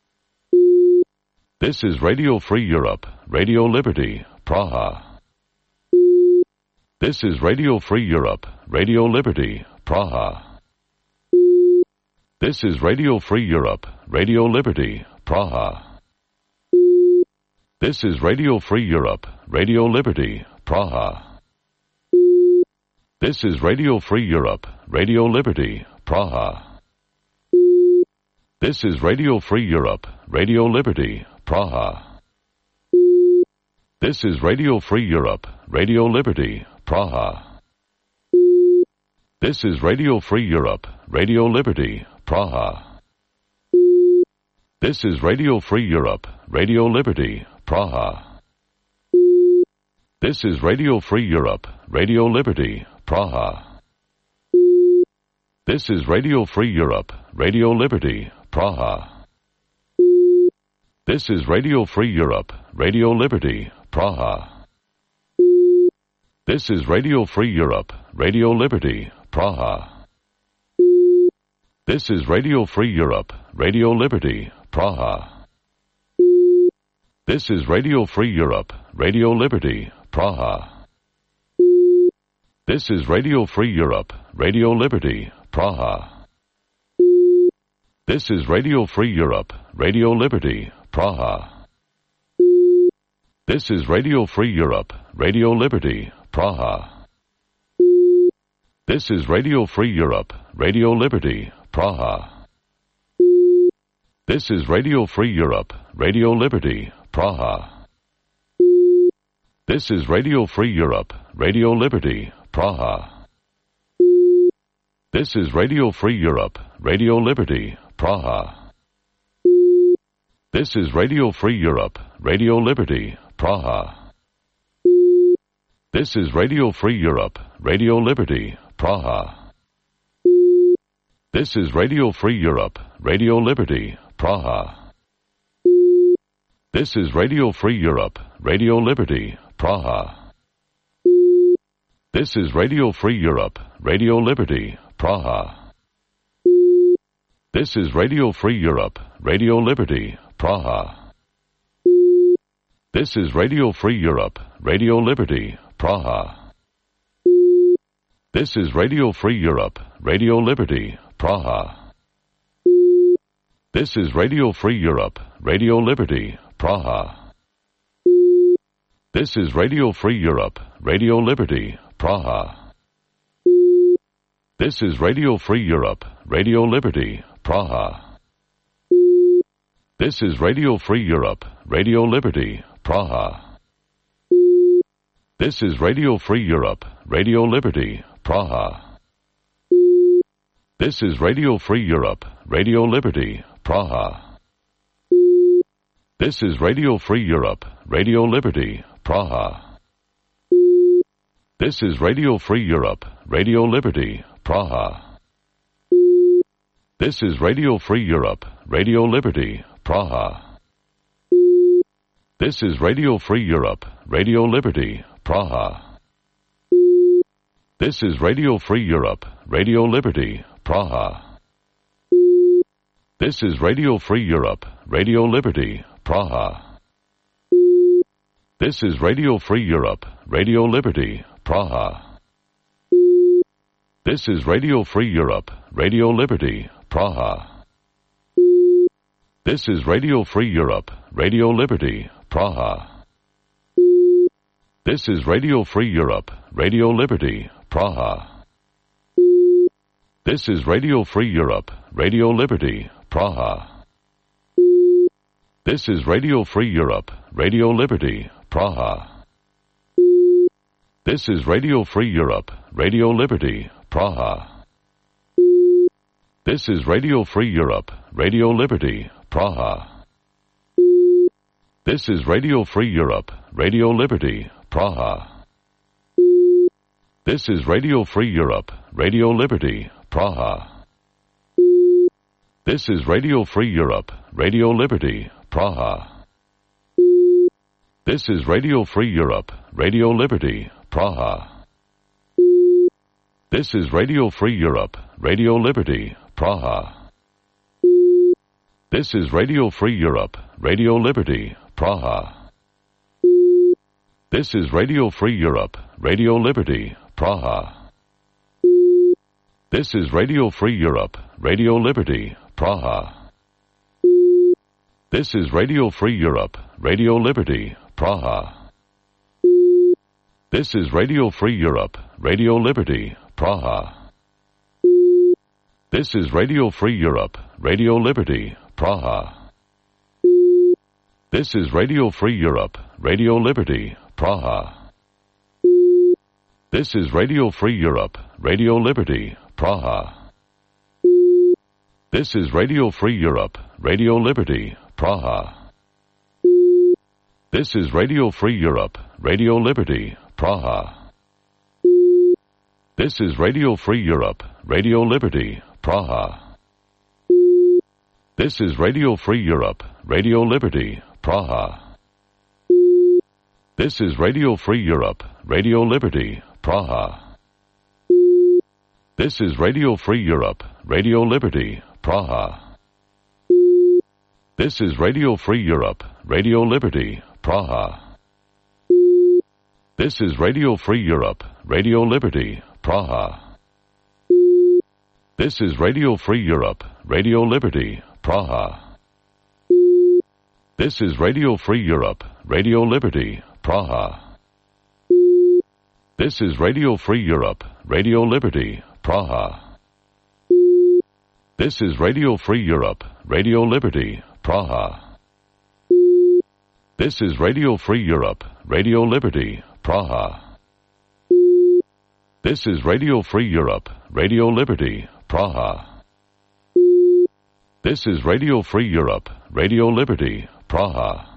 This is Radio Free Europe, Radio Liberty, Praha. This is Radio Free Europe, Radio Liberty, Praha. This is Radio Free Europe, Radio Liberty, Praha. This is Radio Free Europe, Radio Liberty, Praha. This is Radio Free Europe, Radio Liberty, Praha. This is Radio Free Europe, Radio Liberty, Praha. This is Radio Free Europe, Radio Liberty, Praha. This is Radio Free Europe, Radio Liberty, Praha. This is Radio Free Europe, Radio Liberty, Praha. This is Radio Free Europe, Radio Liberty, Praha. This is Radio Free Europe, Radio Liberty, Praha. This is Radio Free Europe, Radio Liberty, Praha. This is Radio Free Europe, Radio Liberty, Praha. This is Radio Free Europe, Radio Liberty, Praha. This is Radio Free Europe, Radio Liberty, Praha. This is Radio Free Europe, Radio Liberty, Praha. This is Radio Free Europe, Radio Liberty, Praha. This is Radio Free Europe, Radio Liberty, Praha. This is Radio Free Europe, Radio Liberty, Praha. This is Radio Free Europe, Radio Liberty, Praha. This is Radio Free Europe, Radio Liberty, Praha. This is Radio Free Europe, Radio Liberty, Praha. This is Radio Free Europe, Radio Liberty, Praha. This is Radio Free Europe, Radio Liberty, Praha. This is Radio Free Europe, Radio Liberty, Praha. This is Radio Free Europe, Radio Liberty, Praha. This is Radio Free Europe, Radio Liberty, Praha. This is Radio Free Europe, Radio Liberty, Praha. This is Radio Free Europe, Radio Liberty, Praha. This is Radio Free Europe, Radio Liberty, Praha. This is Radio Free Europe, Radio Liberty, Praha. This is Radio Free Europe, Radio Liberty, Praha. This is Radio Free Europe, Radio Liberty, Praha. This is Radio Free Europe, Radio Liberty, Praha. This is Radio Free Europe, Radio Liberty, Praha. This is Radio Free Europe, Radio Liberty, Praha. This is Radio Free Europe, Radio Liberty, Praha. This is Radio Free Europe, Radio Liberty, Praha. This is Radio Free Europe, Radio Liberty, Praha. This is Radio Free Europe, Radio Liberty, Praha. This is Radio Free Europe, Radio Liberty, Praha. This is Radio Free Europe, Radio Liberty, Praha. This is Radio Free Europe, Radio Liberty, Praha. This is Radio Free Europe, Radio Liberty, Praha. This is Radio Free Europe, Radio Liberty, Praha. This is Radio Free Europe, Radio Liberty, Praha. This is Radio Free Europe, Radio Liberty, Praha. This is Radio Free Europe, Radio Liberty, Praha. This is Radio Free Europe, Radio Liberty, Praha. This is Radio Free Europe, Radio Liberty, Praha. This is Radio Free Europe, Radio Liberty, Praha. This is Radio Free Europe, Radio Liberty, Praha. This is Radio Free Europe, Radio Liberty, Praha. This is Radio Free Europe, Radio Liberty, Praha. This is Radio Free Europe, Radio Liberty, Praha. This is Radio Free Europe, Radio Liberty, Praha. This is Radio Free Europe, Radio Liberty, Praha. This is Radio Free Europe, Radio Liberty, Praha. This is Radio Free Europe, Radio Liberty, Praha. This is Radio Free Europe, Radio Liberty, Praha. This is Radio Free Europe, Radio Liberty, Praha. This is Radio Free Europe, Radio Liberty, Praha. This is Radio Free Europe, Radio Liberty, Praha. This is Radio Free Europe, Radio Liberty, Praha. This is Radio Free Europe, Radio Liberty, Praha. This is Radio Free Europe, Radio Liberty, Praha. This is Radio Free Europe, Radio Liberty, Praha. This is Radio Free Europe, Radio Liberty, Praha. This is Radio Free Europe, Radio Liberty, Praha. This is Radio Free Europe, Radio Liberty, Praha. This is Radio Free Europe, Radio Liberty, Praha. This is Radio Free Europe, Radio Liberty, Praha. This is Radio Free Europe, Radio Liberty, Praha. This is Radio Free Europe, Radio Liberty, Praha. This is Radio Free Europe, Radio Liberty, Praha. This is Radio Free Europe, Radio Liberty, Praha. This is Radio Free Europe, Radio Liberty, Praha. This is Radio Free Europe, Radio Liberty, Praha.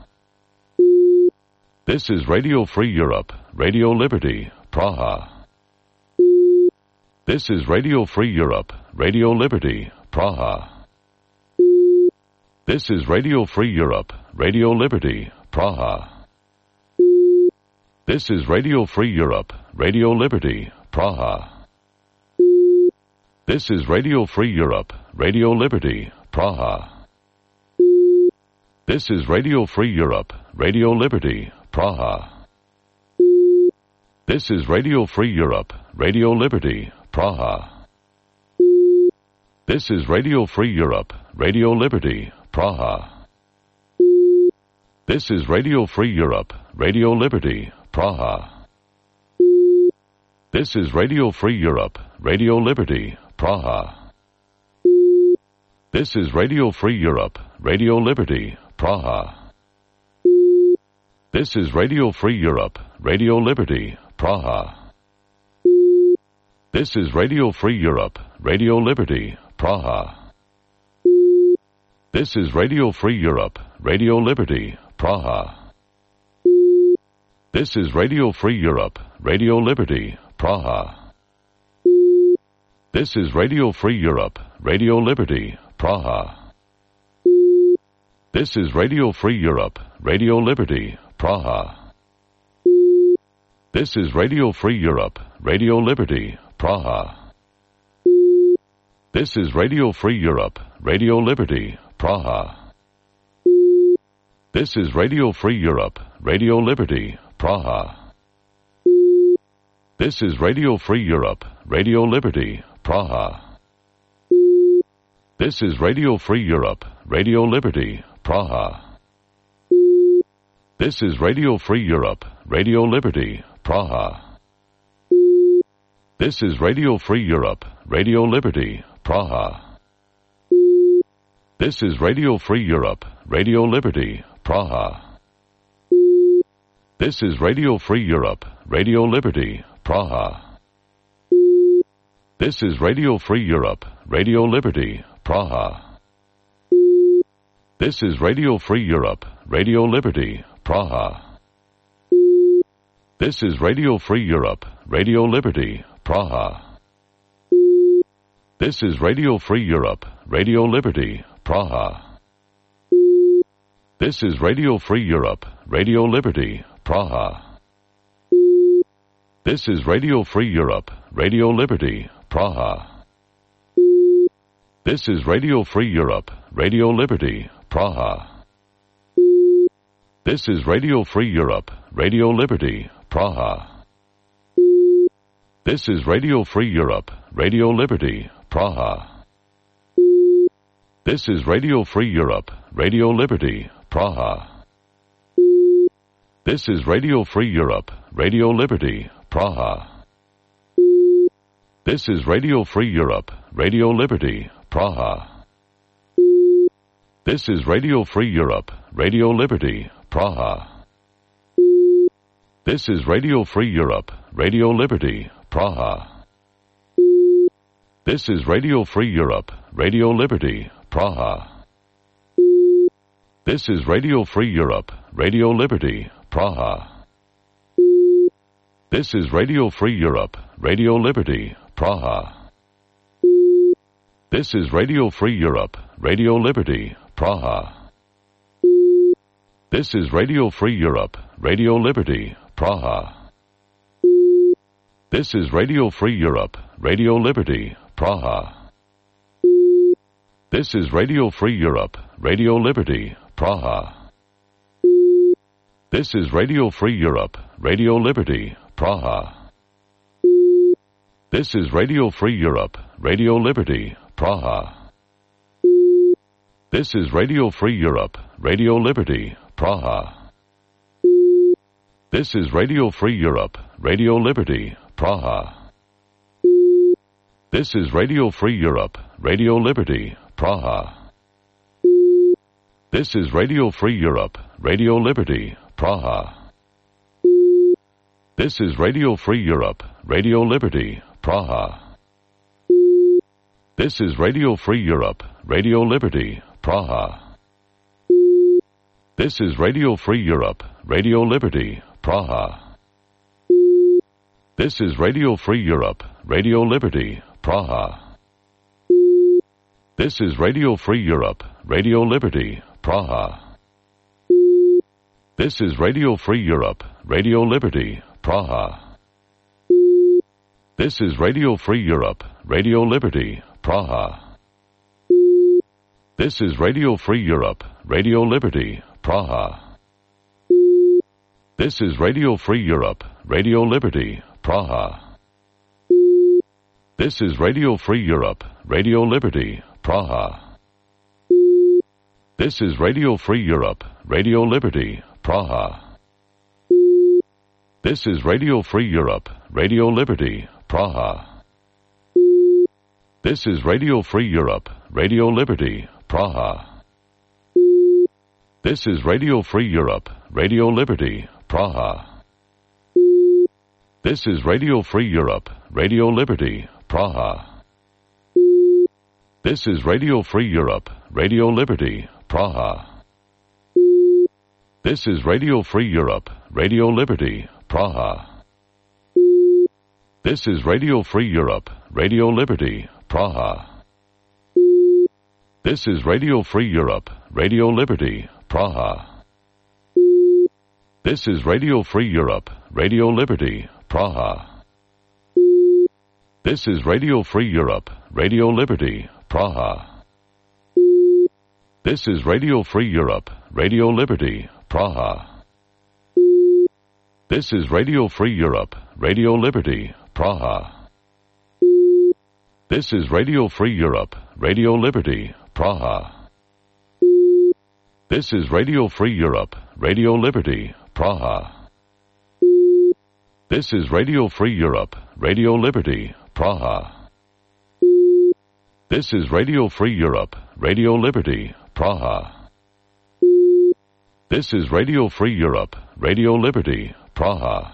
This is Radio Free Europe, Radio Liberty, Praha. This is Radio Free Europe, Radio Liberty, Praha. This is Radio Free Europe, Radio Liberty, Praha. This is Radio Free Europe, Radio Liberty, Praha. This is Radio Free Europe, Radio Liberty, Praha. This is Radio Free Europe, Radio Liberty, Praha. This is Radio Free Europe, Radio Liberty, Praha. This is Radio Free Europe, Radio Liberty, Praha. This is Radio Free Europe, Radio Liberty, Praha. This is Radio Free Europe, Radio Liberty, Praha. This is Radio Free Europe, Radio Liberty, Praha. This is Radio Free Europe, Radio Liberty, Praha. This is Radio Free Europe, Radio Liberty, Praha. This is Radio Free Europe, Radio Liberty, Praha. This is Radio Free Europe, Radio Liberty, Praha. This is Radio Free Europe, Radio Liberty, Praha. This is Radio Free Europe, Radio Liberty, Praha. This is Radio Free Europe, Radio Liberty, Praha. This is Radio Free Europe, Radio Liberty, Praha. This is Radio Free Europe, Radio Liberty, Praha. This is Radio Free Europe, Radio Liberty, Praha. This is Radio Free Europe, Radio Liberty, Praha. This is Radio Free Europe, Radio Liberty, Praha. This is Radio Free Europe, Radio Liberty, Praha. This is Radio Free Europe, Radio Liberty, Praha. This is Radio Free Europe, Radio Liberty, Praha. This is Radio Free Europe, Radio Liberty, Praha. This is Radio Free Europe, Radio Liberty, Praha. This is Radio Free Europe, Radio Liberty, Praha. This is Radio Free Europe, Radio Liberty, Praha. This is Radio Free Europe, Radio Liberty, Praha. This is Radio Free Europe, Radio Liberty, Praha. This is Radio Free Europe, Radio Liberty, Praha. This is Radio Free Europe, Radio Liberty, Praha. This is Radio Free Europe, Radio Liberty, Praha. This is Radio Free Europe, Radio Liberty, Praha. This is Radio Free Europe, Radio Liberty, Praha. This is Radio Free Europe, Radio Liberty, Praha. This is Radio Free Europe, Radio Liberty, Praha. This is Radio Free Europe, Radio Liberty, Praha. This is Radio Free Europe, Radio Liberty, Praha. This is Radio Free Europe, Radio Liberty, Praha. This is Radio Free Europe, Radio Liberty, Praha. This is Radio Free Europe, Radio Liberty, Praha. This is Radio Free Europe, Radio Liberty, Praha. This is Radio Free Europe, Radio Liberty, Praha. This is Radio Free Europe, Radio Liberty, Praha. This is Radio Free Europe, Radio Liberty, Praha. This is Radio Free Europe, Radio Liberty, Praha. This is Radio Free Europe, Radio Liberty, Praha. This is Radio Free Europe, Radio Liberty, Praha. This is Radio Free Europe, Radio Liberty, Praha. This is Radio Free Europe, Radio Liberty, Praha. This is Radio Free Europe, Radio Liberty, Praha. This is Radio Free Europe, Radio Liberty, Praha. This is Radio Free Europe, Radio Liberty, Praha. This is Radio Free Europe, Radio Liberty, Praha. This is Radio Free Europe, Radio Liberty, Praha. This is Radio Free Europe, Radio Liberty, Praha. This is Radio Free Europe, Radio Liberty, Praha. This is Radio Free Europe, Radio Liberty, Praha. This is Radio Free Europe, Radio Liberty, Praha. This is Radio Free Europe, Radio Liberty, Praha. This is Radio Free Europe, Radio Liberty, Praha. This is Radio Free Europe, Radio Liberty, Praha. This is Radio Free Europe, Radio Liberty, Praha. This is Radio Free Europe, Radio Liberty, Praha. This is Radio Free Europe, Radio Liberty, Praha. This is Radio Free Europe, Radio Liberty, Praha. This is Radio Free Europe, Radio Liberty, Praha. This is Radio Free Europe, Radio Liberty, Praha. This is Radio Free Europe, Radio Liberty, Praha. This is Radio Free Europe, Radio Liberty, Praha. This is Radio Free Europe, Radio Liberty, Praha. This is Radio Free Europe, Radio Liberty, Praha. This is Radio Free Europe, Radio Liberty, Praha. This is Radio Free Europe, Radio Liberty, Praha. This is Radio Free Europe, Radio Liberty, Praha. This is Radio Free Europe, Radio Liberty, Praha. This is Radio Free Europe, Radio Liberty, Praha. This is Radio Free Europe, Radio Liberty, Praha.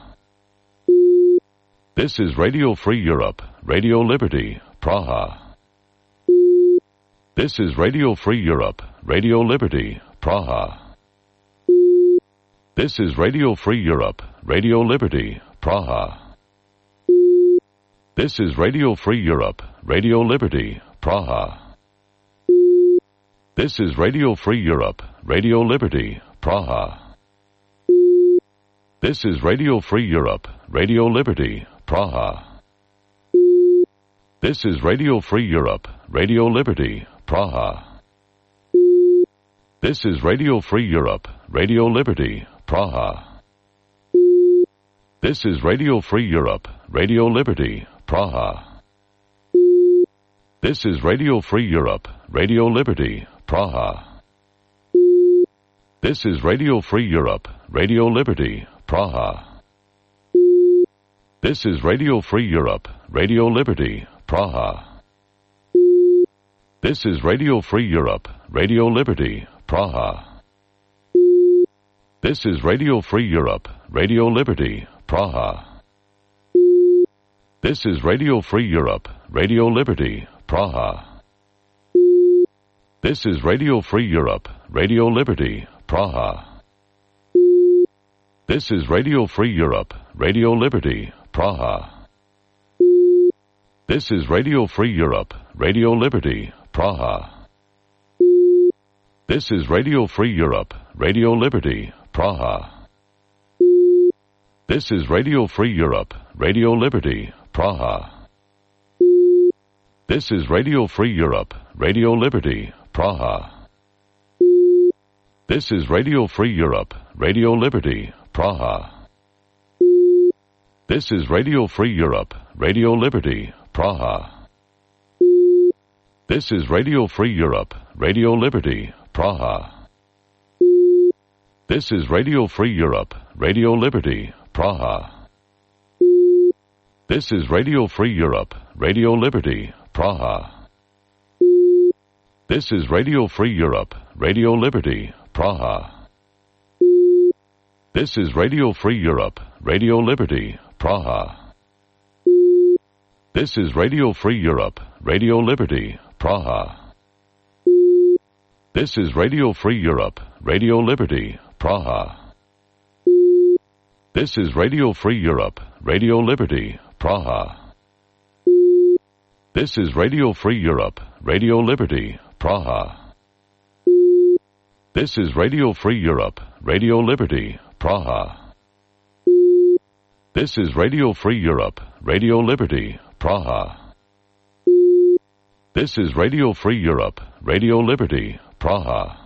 This is Radio Free Europe, Radio Liberty, Praha. This is Radio Free Europe, Radio Liberty, Praha. This is Radio Free Europe, Radio Liberty, Praha. This is Radio Free Europe, Radio Liberty, Praha. This is Radio Free Europe, Radio Liberty, Praha. This is Radio Free Europe, Radio Liberty, Praha. This is Radio Free Europe, Radio Liberty, Praha. This is Radio Free Europe, Radio Liberty, Praha. This is Radio Free Europe, Radio Liberty, Praha. This is Radio Free Europe, Radio Liberty, Praha. This is Radio Free Europe, Radio Liberty, Praha. This is Radio Free Europe, Radio Liberty, Praha. This is Radio Free Europe, Radio Liberty, Praha. This is Radio Free Europe, Radio Liberty, Praha. This is Radio Free Europe, Radio Liberty, Praha. This is Radio Free Europe, Radio Liberty, Praha. This is Radio Free Europe, Radio Liberty, Praha. This is Radio Free Europe, Radio Liberty, Praha. This is Radio Free Europe, Radio Liberty, Praha. This is Radio Free Europe, Radio Liberty, Praha. This is Radio Free Europe, Radio Liberty, Praha. This is Radio Free Europe, Radio Liberty, Praha. This is Radio Free Europe, Radio Liberty, Praha. This is Radio Free Europe, Radio Liberty, Praha. This is Radio Free Europe, Radio Liberty, Praha. This is Radio Free Europe, Radio Liberty, Praha. This is Radio Free Europe, Radio Liberty, Praha. This is Radio Free Europe, Radio Liberty, Praha. This is Radio Free Europe, Radio Liberty, Praha. This is Radio Free Europe, Radio Liberty, Praha. This is Radio Free Europe, Radio Liberty, Praha. This is Radio Free Europe, Radio Liberty, Praha. This is Radio Free Europe, Radio Liberty, Praha. This is Radio Free Europe, Radio Liberty, Praha. This is Radio Free Europe, Radio Liberty, Praha.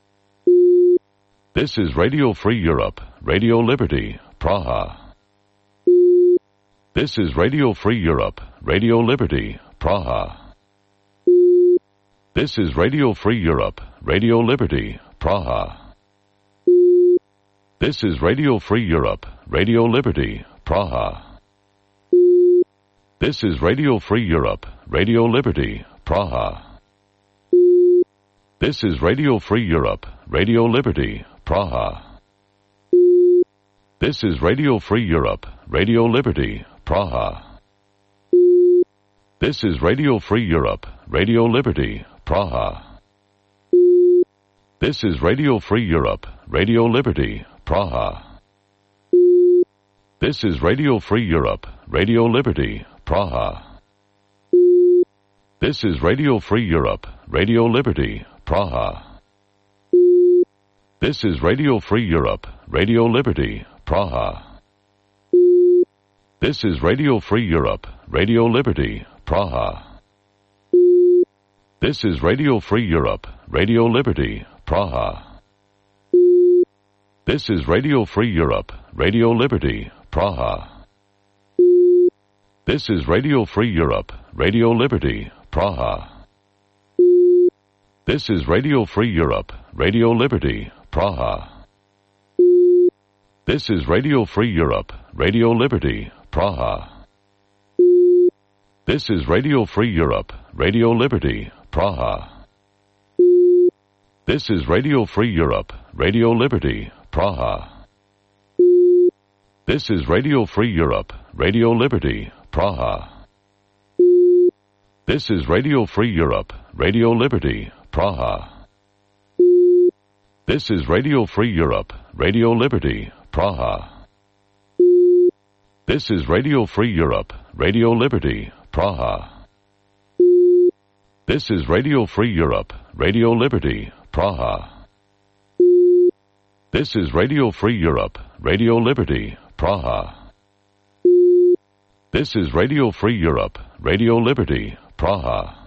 This is Radio Free Europe, Radio Liberty, Praha. This is Radio Free Europe, Radio Liberty, Praha. This is Radio Free Europe, Radio Liberty, Praha. This is Radio Free Europe, Radio Liberty, Praha. This is Radio Free Europe, Radio Liberty, Praha. This is Radio Free Europe, Radio Liberty, Praha. This is Radio Free Europe, Radio Liberty, Praha. This is Radio Free Europe, Radio Liberty, Praha. This is Radio Free Europe, Radio Liberty, Praha. This is Radio Free Europe, Radio Liberty, Praha. This is Radio Free Europe, Radio Liberty, Praha. This is Radio Free Europe, Radio Liberty, Praha. This is Radio Free Europe, Radio Liberty, Praha. This is Radio Free Europe, Radio Liberty, Praha. This is Radio Free Europe, Radio Liberty, Praha. This is Radio Free Europe, Radio Liberty, Praha. This is Radio Free Europe, Radio Liberty, Praha. This is Radio Free Europe, Radio Liberty, Praha. This is Radio Free Europe, Radio Liberty, Praha. This is Radio Free Europe, Radio Liberty, Praha. This is Radio Free Europe, Radio Liberty, Praha. This is Radio Free Europe, Radio Liberty, Praha. This is Radio Free Europe, Radio Liberty, Praha. This is Radio Free Europe, Radio Liberty, Praha. This is Radio Free Europe, Radio Liberty, Praha. This is Radio Free Europe, Radio Liberty, Praha. This is Radio Free Europe, Radio Liberty, Praha.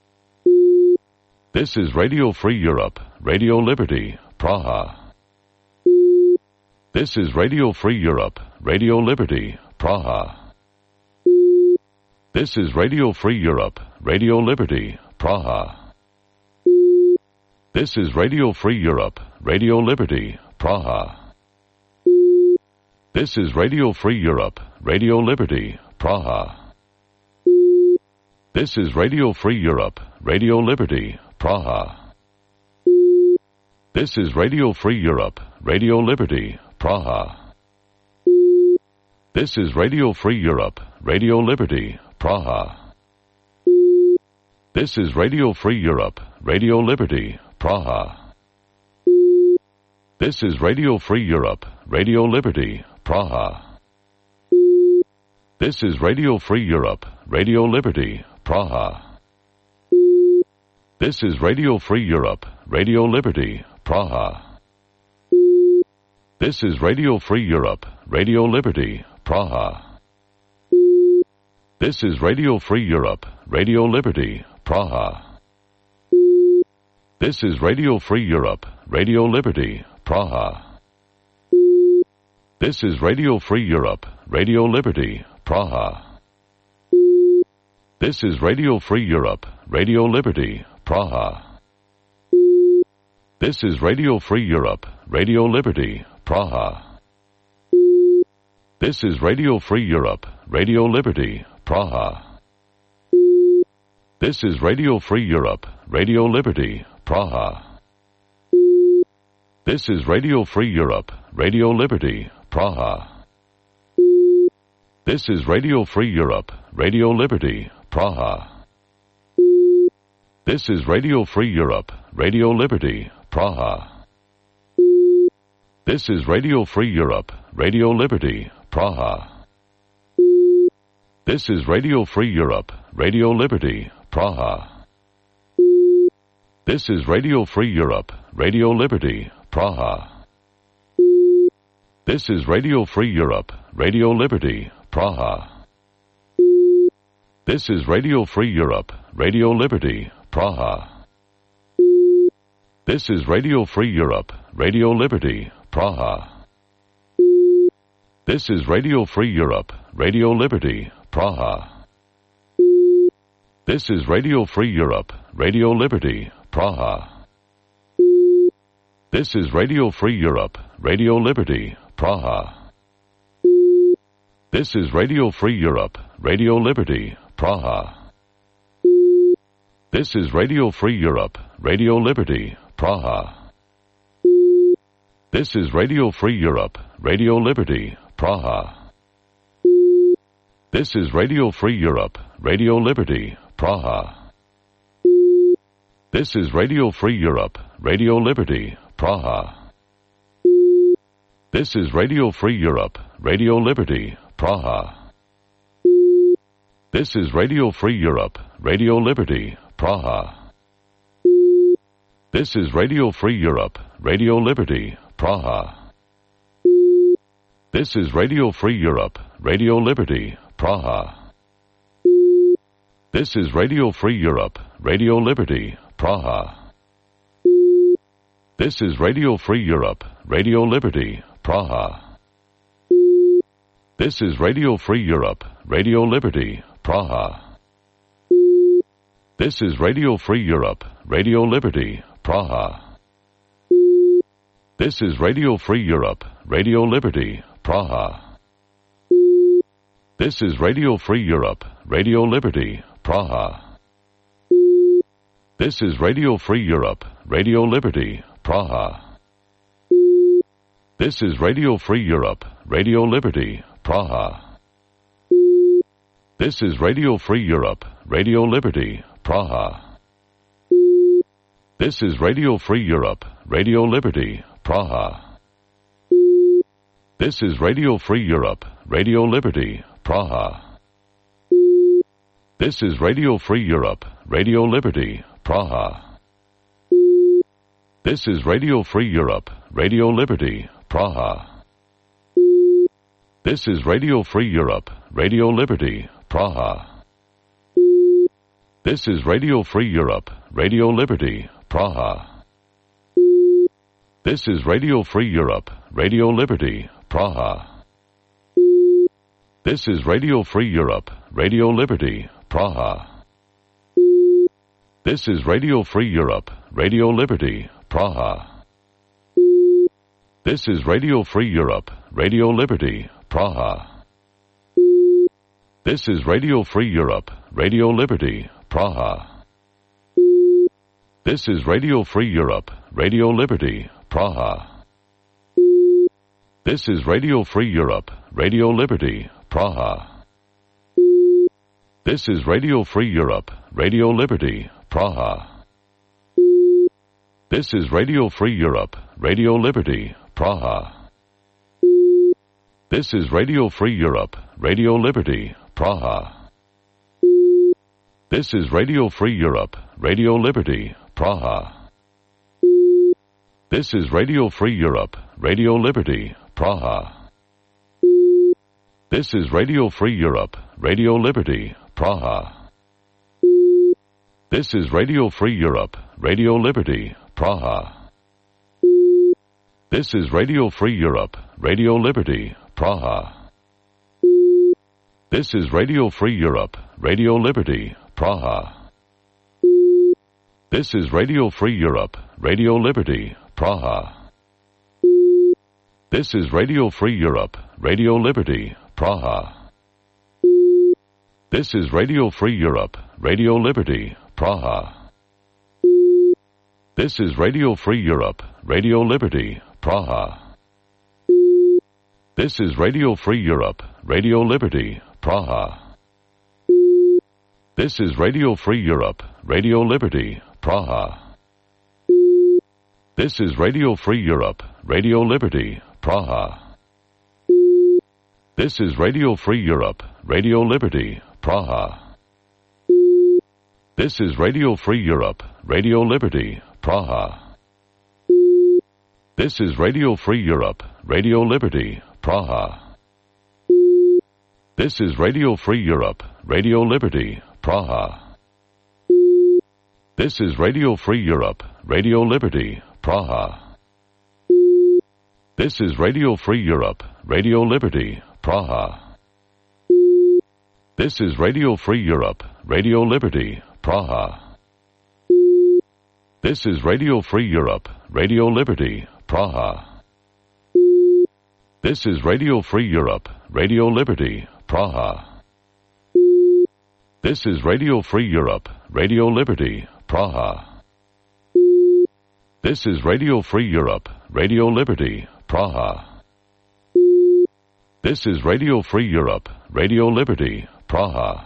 This is Radio Free Europe, Radio Liberty, Praha. This is Radio Free Europe, Radio Liberty, Praha. This is Radio Free Europe, Radio Liberty, Praha. This is Radio Free Europe, Radio Liberty, Praha. This is Radio Free Europe, Radio Liberty, Praha. This is Radio Free Europe, Radio Liberty, Praha. This is Radio Free Europe, Radio Liberty, Praha. This is Radio Free Europe, Radio Liberty, Praha. This is Radio Free Europe, Radio Liberty, Praha. This is Radio Free Europe, Radio Liberty, Praha. This is Radio Free Europe, Radio Liberty, Praha. This is Radio Free Europe, Radio Liberty, Praha. This is Radio Free Europe, Radio Liberty, Praha. This is Radio Free Europe, Radio Liberty, Praha. This is Radio Free Europe, Radio Liberty, Praha. This is Radio Free Europe, Radio Liberty, Praha. This is Radio Free Europe, Radio Liberty, Praha. This is Radio Free Europe, Radio Liberty, Praha. This is Radio Free Europe, Radio Liberty, Praha. This is Radio Free Europe, Radio Liberty, Praha. This is Radio Free Europe, Radio Liberty, Praha. This is Radio Free Europe, Radio Liberty, Praha. This is Radio Free Europe, Radio Liberty, Praha. This is Radio Free Europe, Radio Liberty, Praha. This is Radio Free Europe, Radio Liberty, Praha. This is Radio Free Europe, Radio Liberty, Praha. This is Radio Free Europe, Radio Liberty, Praha. This is Radio Free Europe, Radio Liberty, Praha. This is Radio Free Europe, Radio Liberty, Praha. This is Radio Free Europe, Radio Liberty, Praha. This is Radio Free Europe, Radio Liberty, Praha. This is Radio Free Europe, Radio Liberty, Praha. This is Radio Free Europe, Radio Liberty, Praha. This is Radio Free Europe, Radio Liberty, Praha. This is Radio Free Europe, Radio Liberty, Praha. This is Radio Free Europe, Radio Liberty, Praha. This is Radio Free Europe, Radio Liberty, Praha. This is Radio Free Europe, Radio Liberty, Praha. This is Radio Free Europe, Radio Liberty, Praha. This is Radio Free Europe, Radio Liberty, Praha. This is Radio Free Europe, Radio Liberty, Praha. This is Radio Free Europe, Radio Liberty, Praha. This is Radio Free Europe, Radio Liberty, Praha. This is Radio Free Europe, Radio Liberty, Praha. This is Radio Free Europe, Radio Liberty, Praha. This is Radio Free Europe, Radio Liberty, Praha. This is Radio Free Europe, Radio Liberty, Praha. This is Radio Free Europe, Radio Liberty, Praha. This is Radio Free Europe, Radio Liberty, Praha. This is Radio Free Europe, Radio Liberty, Praha. This is Radio Free Europe, Radio Liberty, Praha. This is Radio Free Europe, Radio Liberty, Praha. This is Radio Free Europe, Radio Liberty, Praha. This is Radio Free Europe, Radio Liberty, Praha. This is Radio Free Europe, Radio Liberty, Praha. This is Radio Free Europe, Radio Liberty, Praha. This is Radio Free Europe, Radio Liberty, Praha. This is Radio Free Europe, Radio Liberty, Praha. This is Radio Free Europe, Radio Liberty, Praha. This is Radio Free Europe, Radio Liberty, Praha. This is Radio Free Europe, Radio Liberty, Praha. This is Radio Free Europe, Radio Liberty, Praha. This is Radio Free Europe, Radio Liberty, Praha. This is Radio Free Europe, Radio Liberty, Praha. This is Radio Free Europe, Radio Liberty, Praha. This is Radio Free Europe, Radio Liberty, Praha. This is Radio Free Europe, Radio Liberty, Praha. This is Radio Free Europe, Radio Liberty, Praha. This is Radio Free Europe, Radio Liberty, Praha. This is Radio Free Europe, Radio Liberty, Praha. This is Radio Free Europe, Radio Liberty, Praha. This is Radio Free Europe, Radio Liberty, Praha. This is Radio Free Europe, Radio Liberty, Praha. This is Radio Free Europe, Radio Liberty, Praha. This is Radio Free Europe, Radio Liberty, Praha. This is Radio Free Europe, Radio Liberty, Praha. This is Radio Free Europe, Radio Liberty, Praha. This is Radio Free Europe, Radio Liberty, Praha. This is Radio Free Europe, Radio Liberty, Praha. This is Radio Free Europe, Radio Liberty, Praha. This is Radio Free Europe, Radio Liberty, Praha. This is Radio Free Europe, Radio Liberty, Praha. This is Radio Free Europe, Radio Liberty, Praha. This is Radio Free Europe, Radio Liberty, Praha. This is Radio Free Europe, Radio Liberty, Praha. This is Radio Free Europe, Radio Liberty, Praha. This is Radio Free Europe, Radio Liberty, Praha. This is Radio Free Europe, Radio Liberty, Praha. This is Radio Free Europe, Radio Liberty, Praha. This is Radio Free Europe, Radio Liberty, Praha. This is Radio Free Europe, Radio Liberty, Praha.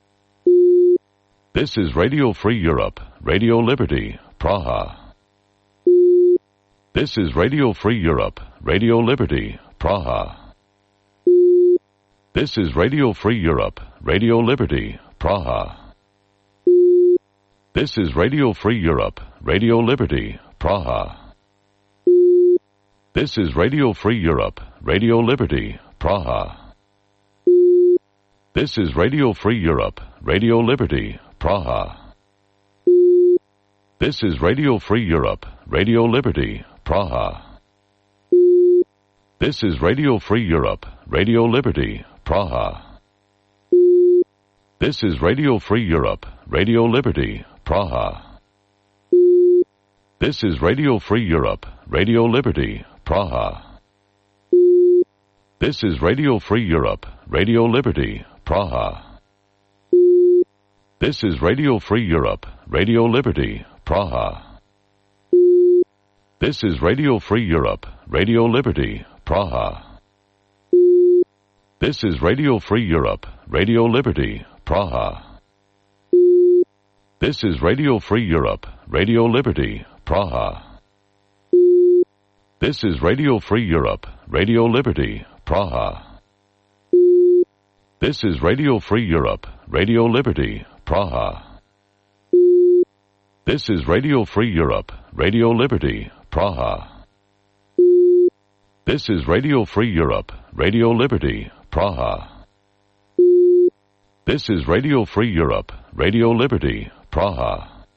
This is Radio Free Europe, Radio Liberty, Praha. This is Radio Free Europe, Radio Liberty, Praha. This is Radio Free Europe, Radio Liberty, Praha. This is Radio Free Europe, Radio Liberty, Praha. This is Radio Free Europe, Radio Liberty, Praha. This is Radio Free Europe, Radio Liberty, Praha. This is Radio Free Europe, Radio Liberty, Praha. This is Radio Free Europe, Radio Liberty, Praha. This is Radio Free Europe, Radio Liberty, Praha. This is Radio Free Europe, Radio Liberty, Praha. This is Radio Free Europe, Radio Liberty, Praha. This is Radio Free Europe, Radio Liberty, Praha. This is Radio Free Europe, Radio Liberty, Praha. This is Radio Free Europe, Radio Liberty, Praha. This is Radio Free Europe, Radio Liberty, Praha. This is Radio Free Europe, Radio Liberty, Praha. This is Radio Free Europe, Radio Liberty, Praha. This is Radio Free Europe, Radio Liberty, Praha. This is Radio Free Europe, Radio Liberty, Praha. This is Radio Free Europe, Radio Liberty, Praha.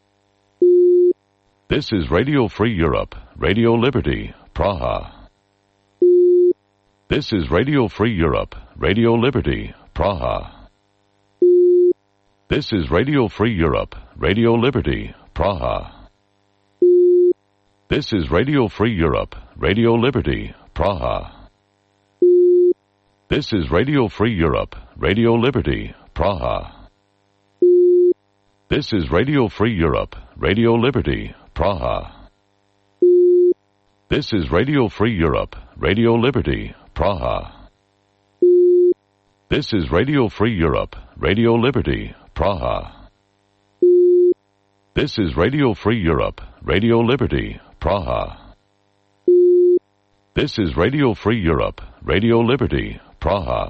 This is Radio Free Europe, Radio Liberty, Praha. This is Radio Free Europe, Radio Liberty, Praha. This is Radio Free Europe, Radio Liberty, Praha. This is Radio Free Europe, Radio Liberty, Praha. This is Radio Free Europe, Radio Liberty, Praha. This is Radio Free Europe, Radio Liberty, Praha. This is Radio Free Europe, Radio Liberty, Praha. This is Radio Free Europe, Radio Liberty, Praha. This is Radio Free Europe, Radio Liberty, Praha. This is Radio Free Europe, Radio Liberty, Praha.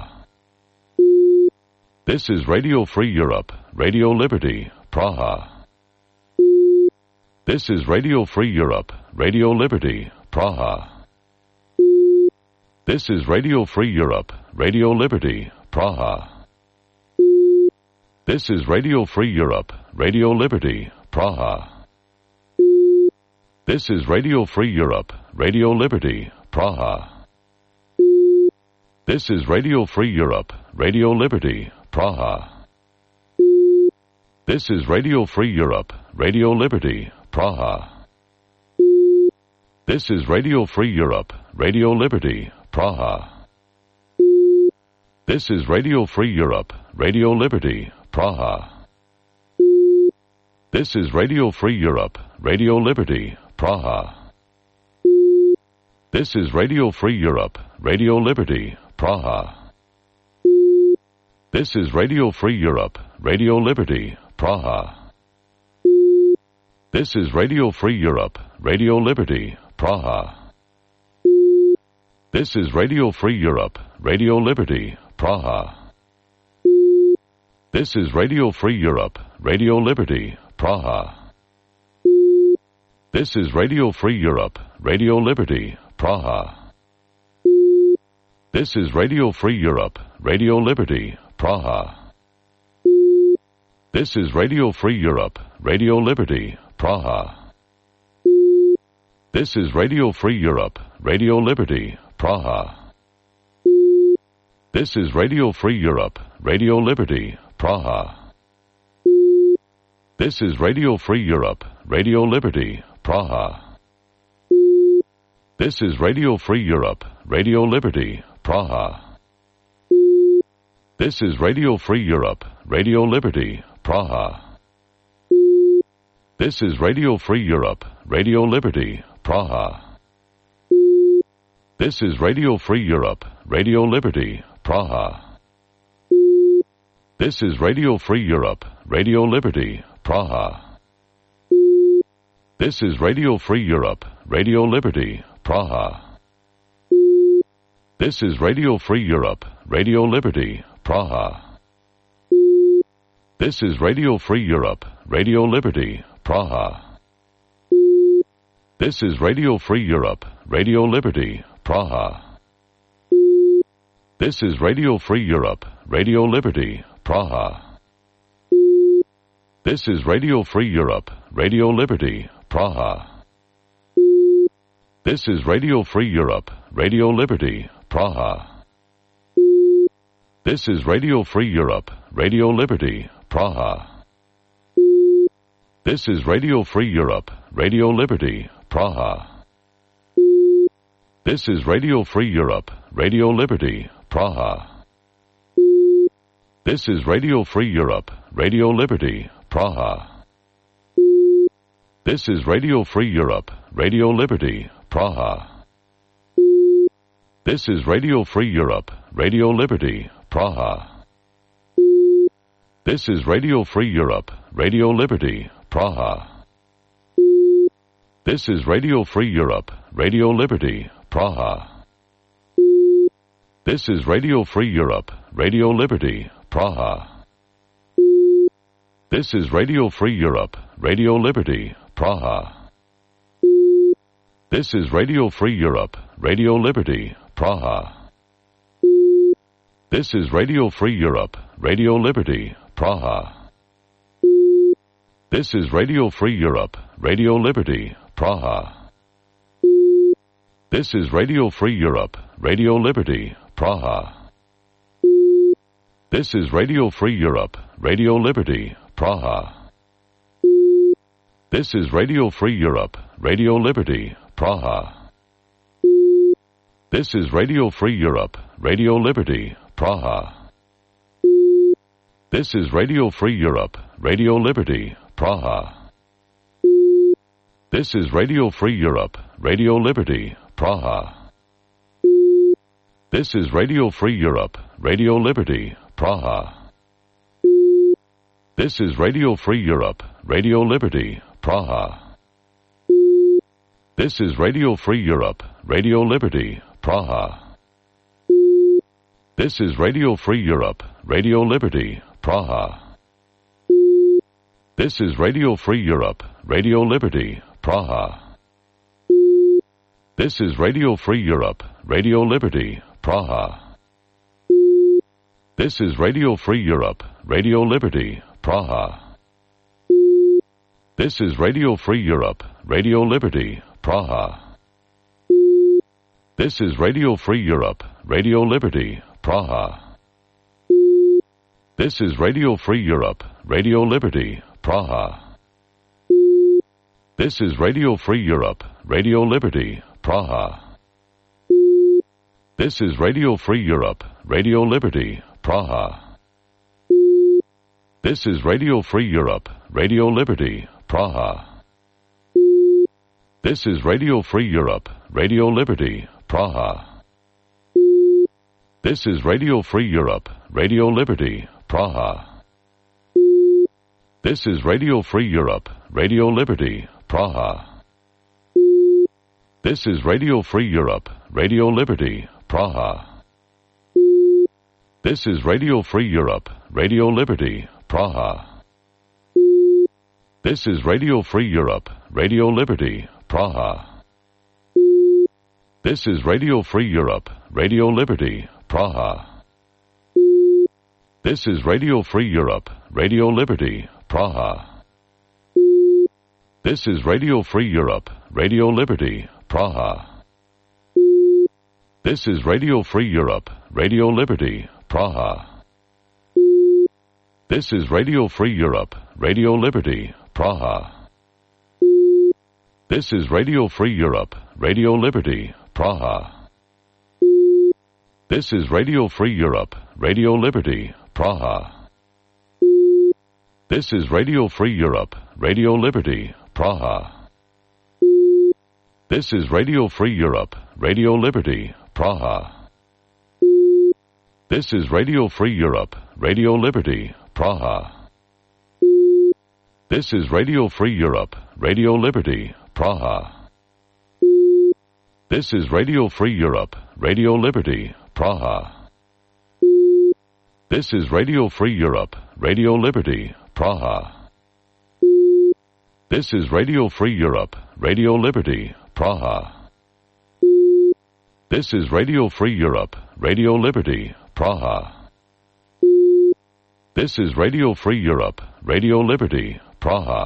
This is Radio Free Europe, Radio Liberty, Praha. This is Radio Free Europe, Radio Liberty, Praha. This is Radio Free Europe, Radio Liberty, Praha. This is Radio Free Europe, Radio Liberty, Praha. This is Radio Free Europe, Radio Liberty, Praha. This is Radio Free Europe, Radio Liberty, Praha. This is Radio Free Europe, Radio Liberty, Praha. This is Radio Free Europe, Radio Liberty, Praha. This is Radio Free Europe, Radio Liberty, Praha. This is Radio Free Europe, Radio Liberty, Praha. This is Radio Free Europe, Radio Liberty, Praha. This is Radio Free Europe, Radio Liberty, Praha. This is Radio Free Europe, Radio Liberty, Praha. This is Radio Free Europe, Radio Liberty, Praha. This is Radio Free Europe, Radio Liberty, Praha. This is Radio Free Europe, Radio Liberty, Praha. This is Radio Free Europe, Radio Liberty, Praha. This is Radio Free Europe, Radio Liberty, Praha. This is Radio Free Europe, Radio Liberty, Praha. This is Radio Free Europe, Radio Liberty, Praha. This is Radio Free Europe, Radio Liberty, Praha. This is Radio Free Europe, Radio Liberty, Praha. This is Radio Free Europe, Radio Liberty, Praha. This is Radio Free Europe, Radio Liberty, Praha. This is Radio Free Europe, Radio Liberty, Praha. This is Radio Free Europe, Radio Liberty, Praha. This is Radio Free Europe, Radio Liberty, Praha. This is Radio Free Europe, Radio Liberty, Praha. This is Radio Free Europe, Radio Liberty, Praha. This is Radio Free Europe, Radio Liberty, Praha. This is Radio Free Europe, Radio Liberty, Praha. This is Radio Free Europe, Radio Liberty, Praha. This is Radio Free Europe, Radio Liberty, Praha. This is Radio Free Europe, Radio Liberty, Praha. This is Radio Free Europe, Radio Liberty, Praha. This is Radio Free Europe, Radio Liberty, Praha. This is Radio Free Europe, Radio Liberty, Praha. This is Radio Free Europe, Radio Liberty, Praha. This is Radio Free Europe, Radio Liberty, Praha. This is Radio Free Europe, Radio Liberty, Praha. This is Radio Free Europe, Radio Liberty, Praha. This is Radio Free Europe, Radio Liberty, Praha. This is Radio Free Europe, Radio Liberty, Praha. This is Radio Free Europe, Radio Liberty, Praha. This is Radio Free Europe, Radio Liberty, Praha. This is Radio Free Europe, Radio Liberty, Praha. This is Radio Free Europe, Radio Liberty, Praha. This is Radio Free Europe, Radio Liberty, Praha. This is Radio Free Europe, Radio Liberty, Praha. This is Radio Free Europe, Radio Liberty, Praha. This is Radio Free Europe, Radio Liberty, Praha. This is Radio Free Europe, Radio Liberty, Praha. This is Radio Free Europe, Radio Liberty, Praha. This is Radio Free Europe, Radio Liberty, Praha. This is Radio Free Europe, Radio Liberty, Praha. This is Radio Free Europe, Radio Liberty, Praha. This is Radio Free Europe, Radio Liberty, Praha. This is Radio Free Europe, Radio Liberty, Praha. This is Radio Free Europe, Radio Liberty, Praha. This is Radio Free Europe, Radio Liberty, Praha. This is Radio Free Europe, Radio Liberty, Praha. This is Radio Free Europe, Radio Liberty, Praha. This is Radio Free Europe, Radio Liberty, Praha. This is Radio Free Europe, Radio Liberty, Praha. This is Radio Free Europe, Radio Liberty, Praha. This is Radio Free Europe, Radio Liberty, Praha. This is Radio Free Europe, Radio Liberty, Praha. This is Radio Free Europe, Radio Liberty, Praha. This is Radio Free Europe, Radio Liberty, Praha. This is Radio Free Europe, Radio Liberty, Praha. This is Radio Free Europe, Radio Liberty, Praha. This is Radio Free Europe, Radio Liberty, Praha. This is Radio Free Europe, Radio Liberty, Praha. This is Radio Free Europe, Radio Liberty, Praha. This is Radio Free Europe, Radio Liberty, Praha. This is Radio Free Europe, Radio Liberty, Praha. This is Radio Free Europe, Radio Liberty, Praha. This is Radio Free Europe, Radio Liberty, Praha. This is Radio Free Europe, Radio Liberty, Praha. This is Radio Free Europe, Radio Liberty, Praha. This is Radio Free Europe, Radio Liberty, Praha. This is Radio Free Europe, Radio Liberty, Praha. This is Radio Free Europe, Radio Liberty, Praha. This is Radio Free Europe, Radio Liberty, Praha. This is Radio Free Europe, Radio Liberty, Praha. This is Radio Free Europe, Radio Liberty, Praha. This is Radio Free Europe, Radio Liberty, Praha.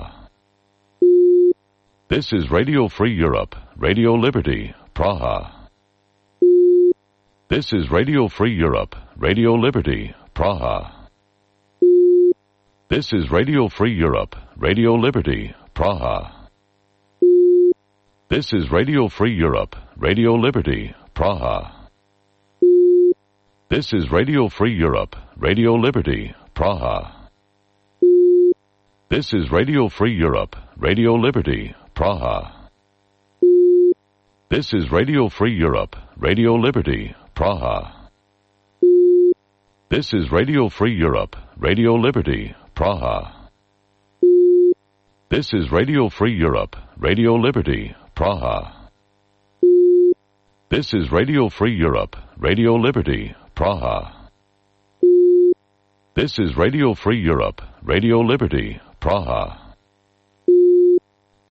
This is Radio Free Europe, Radio Liberty, Praha. This is Radio Free Europe, Radio Liberty, Praha. This is Radio Free Europe, Radio Liberty, Praha. This is Radio Free Europe, Radio Liberty, Praha. This is Radio Free Europe, Radio Liberty, Praha. This is Radio Free Europe, Radio Liberty, Praha. This is Radio Free Europe, Radio Liberty, Praha. This is Radio Free Europe, Radio Liberty, Praha. This is Radio Free Europe, Radio Liberty, Praha. This is Radio Free Europe, Radio Liberty, Praha. This is Radio Free Europe, Radio Liberty, Praha.